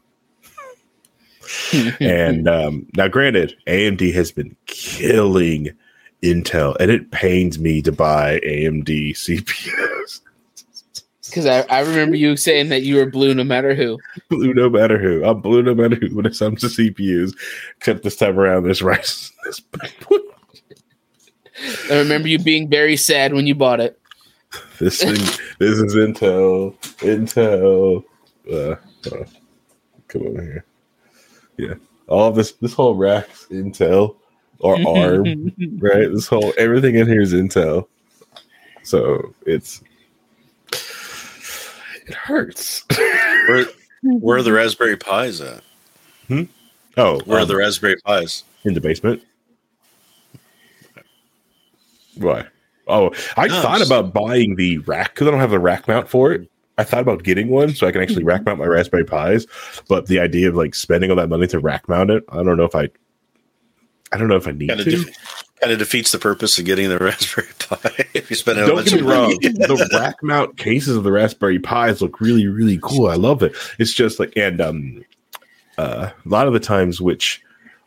And now, granted, AMD has been killing Intel, and it pains me to buy AMD CPUs. Because I remember you saying that you were blue no matter who. Blue no matter who. I'm blue no matter who when it comes to CPUs, except this time around, this Ryzen. I remember you being very sad when you bought it. This is Intel. Come over here. Yeah. All this whole rack's Intel or ARM, right? Everything in here is Intel. So it hurts. Where are the Raspberry Pis at? Oh, where are the Raspberry Pis? In the basement. Why? Oh, I thought about buying the rack because I don't have the rack mount for it. I thought about getting one so I can actually rack mount my Raspberry Pis, but the idea of like spending all that money to rack mount it, I don't know if I need to. Kind of defeats the purpose of getting the Raspberry Pi if you spend. Don't get me wrong, the rack mount cases of the Raspberry Pis look really, really cool. I love it. It's just like, and a lot of the times, which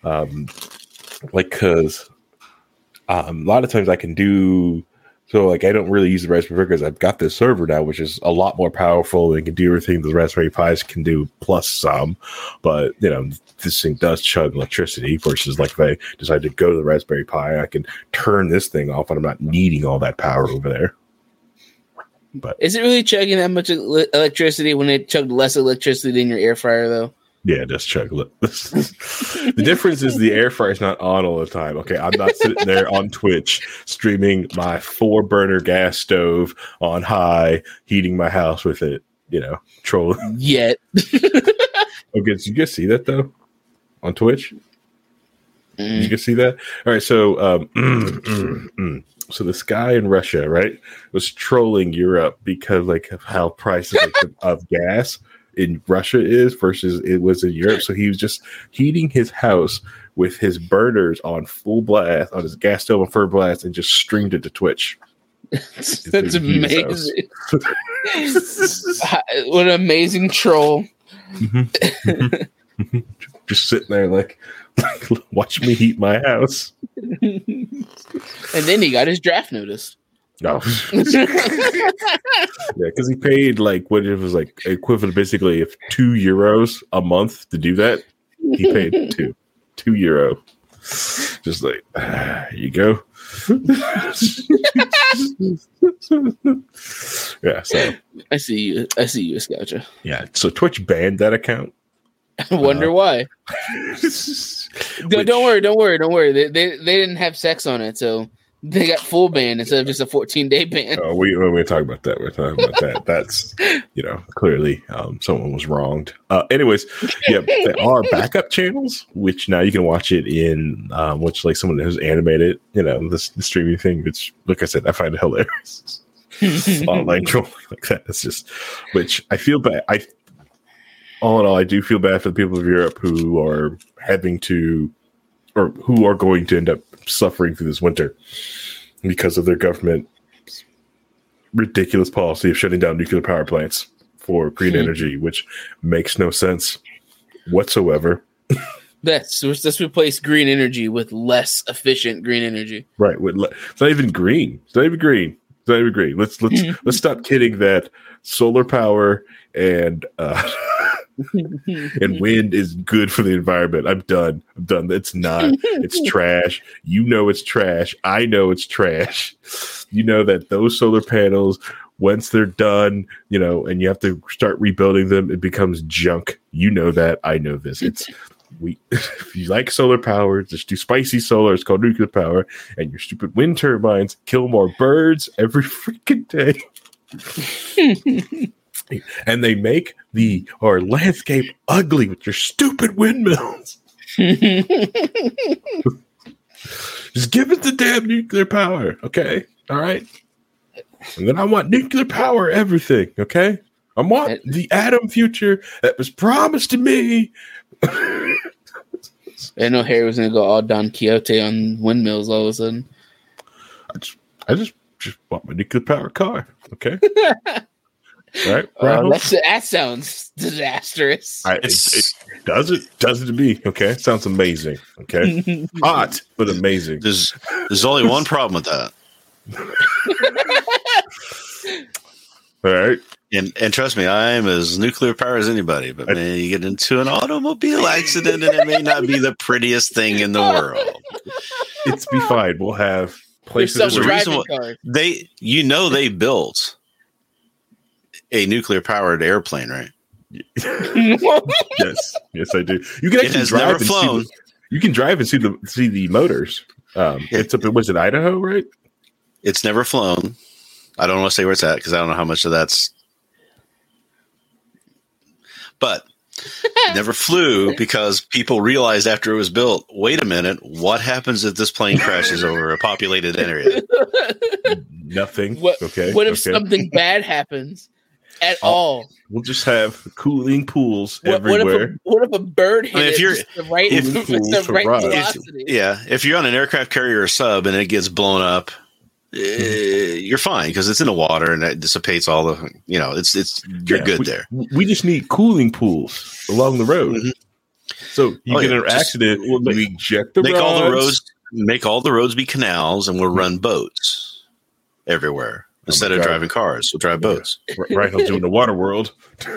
because a lot of times I can do. So, like, I don't really use the Raspberry Pi because I've got this server now, which is a lot more powerful and can do everything the Raspberry Pis can do plus some. But, you know, this thing does chug electricity versus, like, if I decide to go to the Raspberry Pi, I can turn this thing off and I'm not needing all that power over there. But is it really chugging that much electricity when it chugged less electricity than your air fryer, though? Yeah, it does chug. The difference is the air fryer is not on all the time. Okay, I'm not sitting there on Twitch streaming my 4-burner gas stove on high, heating my house with it. You know, trolling. Yet. Okay, did you guys see that though on Twitch? Did you guys see that? All right, so so this guy in Russia, right, was trolling Europe because like of how prices of gas in Russia is versus it was in Europe. So he was just heating his house with his burners on full blast, on his gas stove on full blast, and just streamed it to Twitch. That's amazing. What an amazing troll. Just sitting there like watch me heat my house. And then he got his draft notice. No. Yeah, because he paid like what it was like equivalent basically of €2 a month to do that. He paid €2. Just like here you go. Yeah, so I see you, Scoucha. Yeah, so Twitch banned that account. I wonder why. Don't worry. They didn't have sex on it, so they got full ban instead of just a 14-day ban. Oh, we're talking about that. We're talking about that. That's, clearly someone was wronged. Anyways, yeah, there are backup channels, which now you can watch it in, which like someone who's animated, the streaming thing, which, like I said, I find it hilarious. Online trolling like that. It's just, which I feel bad. All in all, I do feel bad for the people of Europe who are having to, or who are going to end up suffering through this winter because of their government ridiculous policy of shutting down nuclear power plants for green energy, which makes no sense whatsoever. Let's replace green energy with less efficient green energy. Right. It's not even green. Let's stop kidding that solar power and and wind is good for the environment. I'm done. It's not. It's trash. You know it's trash. I know it's trash. You know that those solar panels, once they're done, and you have to start rebuilding them, it becomes junk. You know that. I know this. If you like solar power, just do spicy solar. It's called nuclear power. And your stupid wind turbines kill more birds every freaking day. And they make our landscape ugly with your stupid windmills. Just give us the damn nuclear power, okay? All right? And then I want nuclear power everything, okay? I want the atom future that was promised to me. I know Harry was going to go all Don Quixote on windmills all of a sudden. I just want my nuclear power car, okay? Right? That sounds disastrous. It does it to me. Okay, sounds amazing. Okay, hot but amazing. There's only one problem with that. All right, and trust me, I am as nuclear power as anybody. But man, you get into an automobile accident, and it may not be the prettiest thing in the world. It's be fine. We'll have places. There's a reason they built a nuclear powered airplane, right? Yes, I do. You can actually drive and flown. You can drive and see the motors. It's up. Was it Idaho, right? It's never flown. I don't want to say where it's at because I don't know how much of that's. But never flew because people realized after it was built. Wait a minute, what happens if this plane crashes over a populated area? Nothing. What if something bad happens? at all. We'll just have cooling pools everywhere. What if a bird hit velocity? If you're on an aircraft carrier or sub and it gets blown up, you're fine because it's in the water and that dissipates all the. You're good there. We just need cooling pools along the road, so you get in an accident. We'll eject the roads. Make all the roads be canals, and we'll run boats everywhere. Instead of driving cars, we'll drive boats. Right, I'm doing the water world.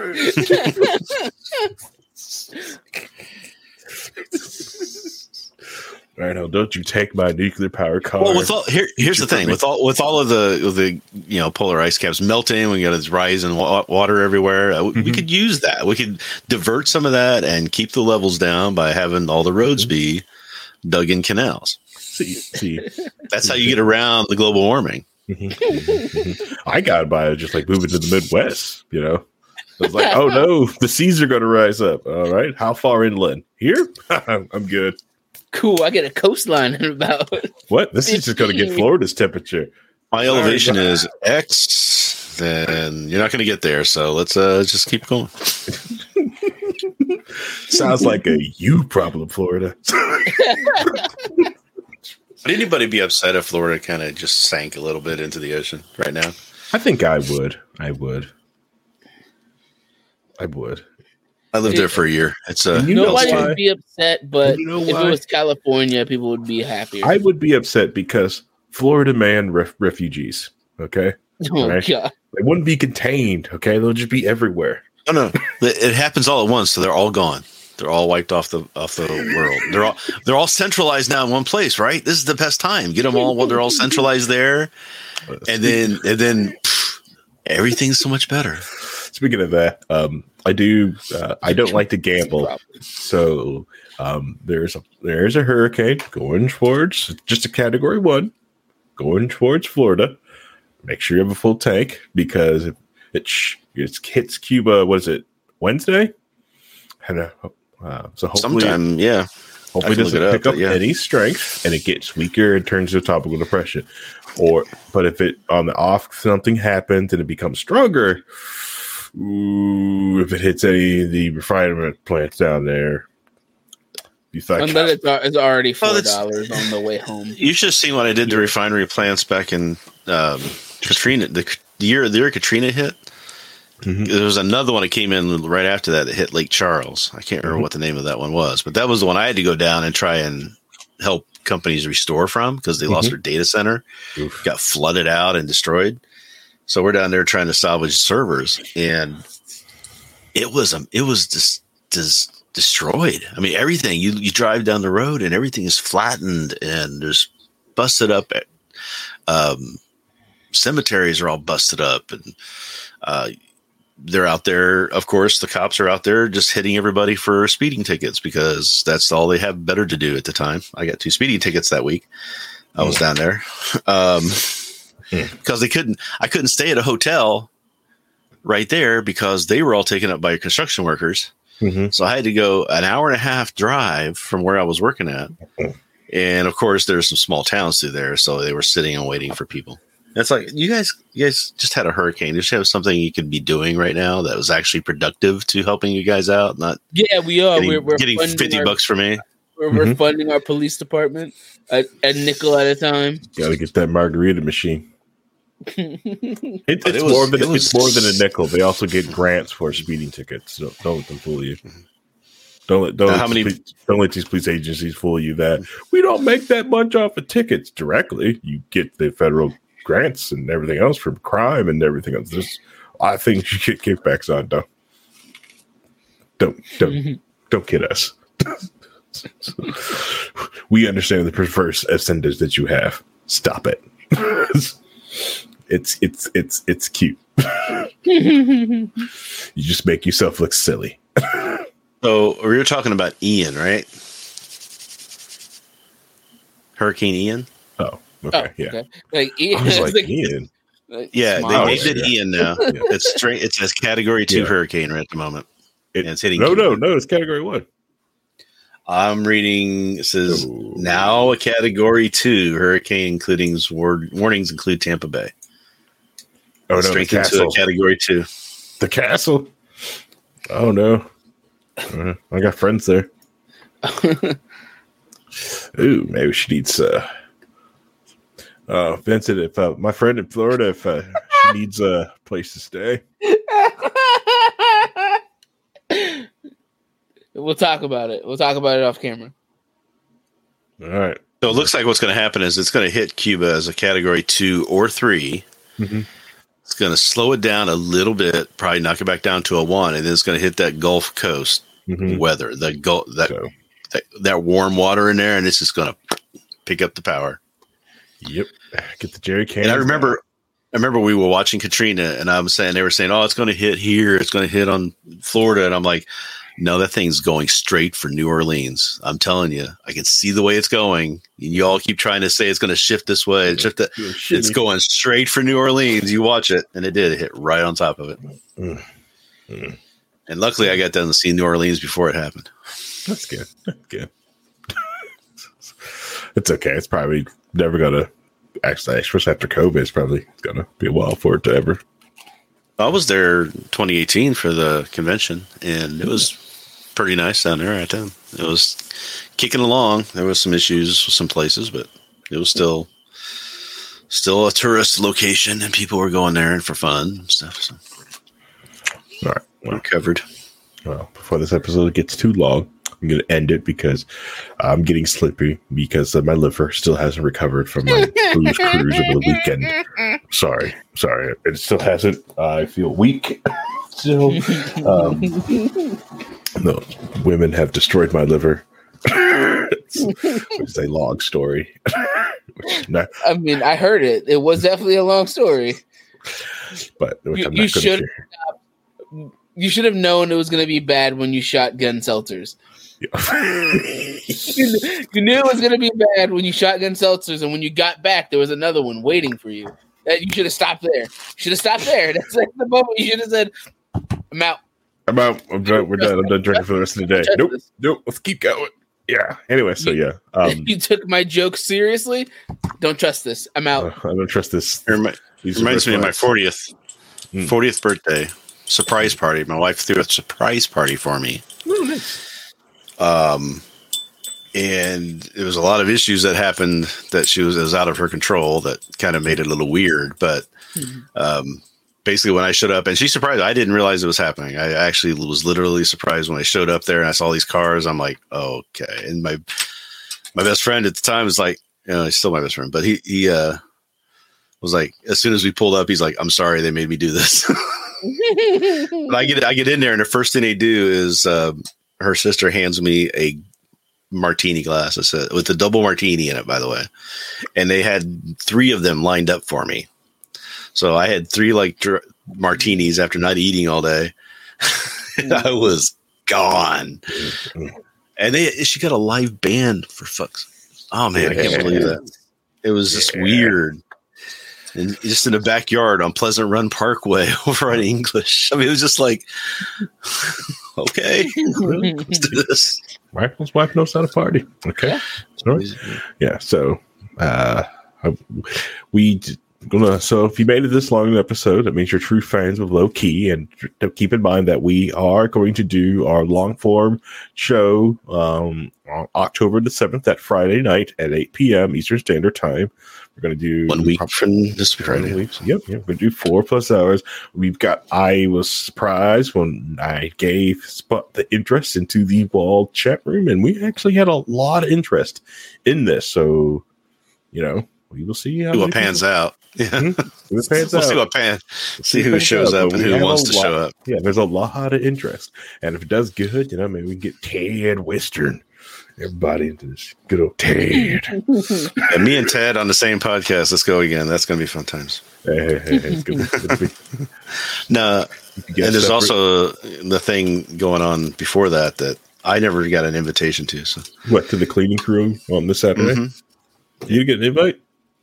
Right, don't you take my nuclear powered car? Well, here's the thing: with all of the polar ice caps melting, we got this rise in water everywhere. We could use that. We could divert some of that and keep the levels down by having all the roads be dug in canals. See, that's how you get around the global warming. I got by it just like moving to the Midwest, I was like, oh no, the seas are going to rise up. All right, how far inland? Here? I'm good. Cool, I get a coastline in about what? This is just going to get Florida's temperature. My elevation is X, then you're not going to get there. So let's just keep going. Sounds like a you problem, Florida. Would anybody be upset if Florida kind of just sank a little bit into the ocean right now? I think I would. I would. I lived there for a year. It's nobody would be upset, but if it was California, people would be happier. I would be upset because Florida man refugees. Okay, God, they wouldn't be contained. Okay, they'll just be everywhere. No, it happens all at once, so they're all gone. They're all wiped off the world. They're all centralized now in one place, right? This is the best time. Get them all while they're all centralized there, and then everything's so much better. Speaking of that, I don't like to gamble, so there's a hurricane going towards just a Category 1, going towards Florida. Make sure you have a full tank because it hits Cuba. Was it Wednesday? So hopefully, hopefully it doesn't pick up any strength and it gets weaker and turns to tropical depression. But if it on the off something happens and it becomes stronger, if it hits any of the refinement plants down there, you thought I bet it's already $4 on the way home. You should have seen what I did to refinery plants back in Katrina, the year Katrina hit. Mm-hmm. There was another one that came in right after that hit Lake Charles. I can't remember what the name of that one was, but that was the one I had to go down and try and help companies restore from because they lost their data center, got flooded out and destroyed. So we're down there trying to salvage servers, and it was just destroyed. I mean, everything you drive down the road and everything is flattened and there's busted up. Cemeteries are all busted up, and they're out there. Of course, the cops are out there just hitting everybody for speeding tickets because that's all they have better to do at the time. I got 2 speeding tickets that week. I was down there because I couldn't stay at a hotel right there because they were all taken up by construction workers. Mm-hmm. So I had to go an hour and a half drive from where I was working at. And of course, there's some small towns through there. So they were sitting and waiting for people. It's like, you guys just had a hurricane. You should have something you could be doing right now that was actually productive to helping you guys out. We are. We're getting $50 for me. We're funding our police department a nickel at a time. Got to get that margarita machine. It's more than a nickel. They also get grants for speeding tickets. So don't let them fool you. Don't let these police agencies fool you that we don't make that much off of tickets directly. You get the federal grants and everything else from crime and everything else. There's a lot of things you get kickbacks on. Don't kid us. We understand the perverse agendas that you have. Stop it. It's cute. You just make yourself look silly. So we were talking about Ian, right? Hurricane Ian. Oh, okay, yeah. Okay. Like Ian. I was like Ian. Yeah, they named it Ian now. It's straight. It says Category 2 hurricane right at the moment. It's hitting. No, it's Category 1. I'm reading. It says now a Category 2 hurricane, including warnings include Tampa Bay. Oh no, strengthened to a Category 2. The castle. Oh no. I got friends there. Ooh, maybe she needs Vincent, if my friend in Florida, if she needs a place to stay. We'll talk about it. We'll talk about it off camera. All right. So it looks like what's going to happen is it's going to hit Cuba as a category 2 or 3. Mm-hmm. It's going to slow it down a little bit, probably knock it back down to a 1, and then it's going to hit that Gulf Coast weather, that warm water in there, and it's just going to pick up the power. Yep. Get the jerry can. And I remember we were watching Katrina, and they were saying, "Oh, it's going to hit here. It's going to hit on Florida," and I'm like, "No, that thing's going straight for New Orleans. I'm telling you, I can see the way it's going. And you all keep trying to say it's going to shift this way. It's going straight for New Orleans. You watch it, and it did. It hit right on top of it. And luckily, I got down to see New Orleans before it happened. That's good. That's good. It's okay. It's probably never going to actually, especially after COVID, it's probably going to be a while for it to ever. I was there 2018 for the convention, and it was pretty nice down there. It was kicking along. There was some issues with some places, but it was still a tourist location, and people were going there for fun and stuff. So. All right, we're covered. Well, before this episode gets too long, I'm going to end it because I'm getting sleepy because my liver still hasn't recovered from my booze cruise over the weekend. Sorry. It still hasn't. I feel weak. Still, no, women have destroyed my liver. It's a long story. I mean, I heard it. It was definitely a long story. But you should have known it was going to be bad when you shot gun seltzers. You knew it was going to be bad when you shot gun seltzers, and when you got back, there was another one waiting for you. You should have stopped there. That's like the moment you should have said, "I'm out. I'm out. I'm done. We're done. I'm done drinking for the rest of the day." Nope. Let's keep going. Yeah. Anyway, so yeah. You took my joke seriously. Don't trust this. I'm out. I don't trust this. Reminds me of my 40th birthday surprise party. My wife threw a surprise party for me. Oh, nice. And there was a lot of issues that happened that it was out of her control that kind of made it a little weird. But basically, when I showed up, and she's surprised, I didn't realize it was happening. I actually was literally surprised when I showed up there and I saw these cars. I'm like, oh, okay. And my best friend at the time was like, he's still my best friend, but he was like, as soon as we pulled up, he's like, "I'm sorry, they made me do this." But I get in there, and the first thing they do is her sister hands me a martini glass with a double martini in it, by the way. And they had 3 of them lined up for me. So I had 3 martinis after not eating all day. I was gone. And she got a live band for fucks. Oh man, I can't believe that. It was just weird. And just in the backyard on Pleasant Run Parkway over on English. I mean, it was just like, okay, let's do this. Michael's wife knows how to party. Okay. Yeah. So, so if you made it this long in an episode, that means you're true fans of Low Key. And keep in mind that we are going to do our long form show on October the 7th, that Friday night at 8 p.m. Eastern Standard Time. We're going to do 1 week from this Friday. Yep. We're going to do 4+ hours. I was surprised when I gave Spot the interest into the Wall chat room, and we actually had a lot of interest in this. So, we will see how it pans out. Yeah. Mm-hmm. We'll see who shows up and who wants to show up. Yeah, there's a lot of interest. And if it does good, maybe we can get Ted Western. Everybody into this good old Ted. And me and Ted on the same podcast. Let's go again. That's going to be fun times. Hey, it's going to be. No, and there's also the thing going on before that I never got an invitation to. So what, to the cleaning crew on this Saturday? Mm-hmm. You get an invite?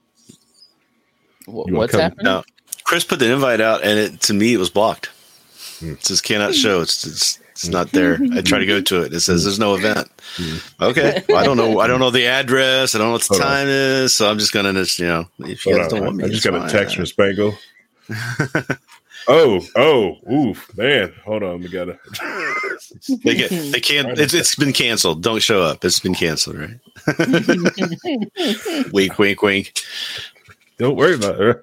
What's happening? No, Chris put the invite out, and to me it was blocked. It says cannot show. It's not there. I try to go to it. It says there's no event. Okay. Well, I don't know the address. I don't know what the time is. So I'm just gonna if you guys don't want me, I just got a text from Spangle. Oof, man. Hold on, we gotta. They can't. It's been canceled. Don't show up. It's been canceled, right? Wink, wink, wink. Don't worry about it.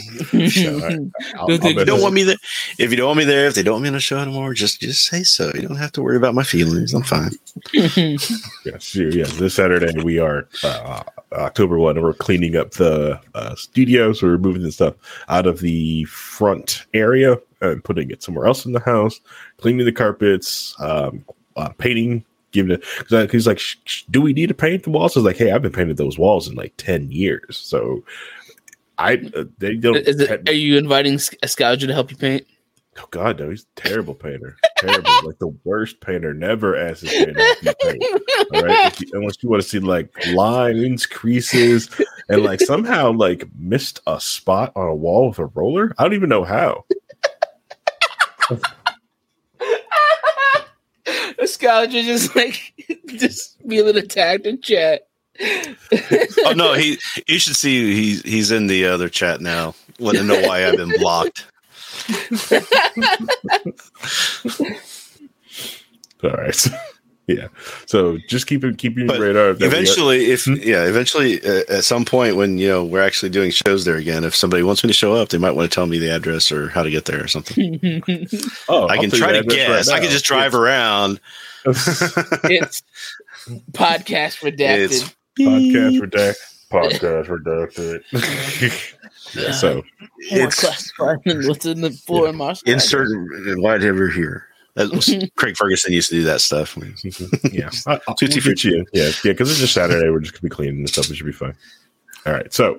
If you don't want me there, if they don't want me on the show anymore, just say so. You don't have to worry about my feelings. I'm fine. Yes. This Saturday we are October 1. We're cleaning up the studio, so we're moving the stuff out of the front area and putting it somewhere else in the house. Cleaning the carpets, painting. Giving it because he's like, do we need to paint the walls? I was like, hey, I've been painting those walls in like 10 years, so. They don't. Are you inviting Scouger to help you paint? Oh God, no! He's a terrible painter. Terrible, like the worst painter. Never ask his painter if you paint. All right, unless you want to see like lines, creases, and like somehow like missed a spot on a wall with a roller. I don't even know how. Scouger just feeling attacked in chat. Oh no, you should see he's in the other chat now. Want to know why I've been blocked? All right. Yeah. So just keep your radar. Eventually, at some point when we're actually doing shows there again, if somebody wants me to show up, they might want to tell me the address or how to get there or something. I can try to guess. Right, I can just drive around. It's podcast redacted. Podcast redacted. Yeah, so it's classified than what's in the forum. Insert whatever here. Craig Ferguson used to do that stuff. Yeah, Tutti Frutti. Yeah, because it's just Saturday. We're just gonna be cleaning and stuff. It should be fine. All right, so.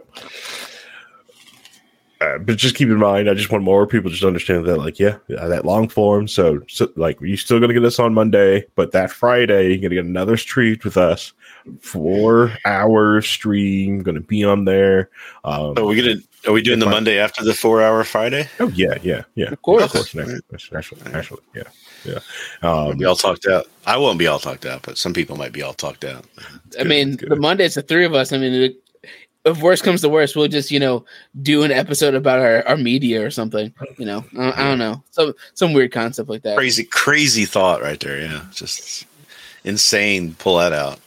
But just keep in mind, I just want more people just to understand that, like, that long form. So like, you're still going to get us on Monday, but that Friday, you're going to get another stream with us. 4-hour stream, going to be on there. Are we doing the Monday after the 4-hour Friday? Oh, yeah. Of course. Actually, yeah. We'll be all talked out. I won't be all talked out, but some people might be all talked out. I mean, the Monday, it's the three of us. I mean, if worst comes to worst, we'll just, do an episode about our media or something, I don't know. Some weird concept like that. Crazy thought right there. Yeah. Just insane. Pull that out.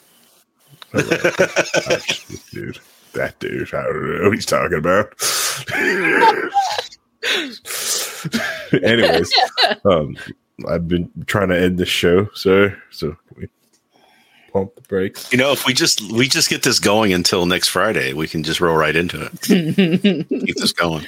Dude, I don't know what he's talking about. Anyways, I've been trying to end this show, so can we pump the brakes? If we just get this going until next Friday, we can just roll right into it. Keep this going.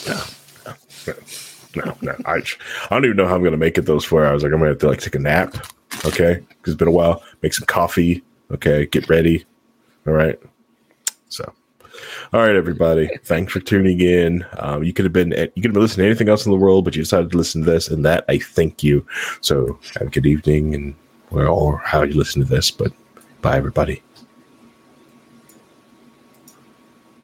No. I don't even know how I'm going to make it those 4 hours. Like, I'm going to have to take a nap. Okay, because it's been a while. Make some coffee. Okay, get ready. All right. So, all right, everybody. Thanks for tuning in. You could have been listening to anything else in the world, but you decided to listen to this, and that I thank you. So, have a good evening, and or how you listen to this. But bye, everybody.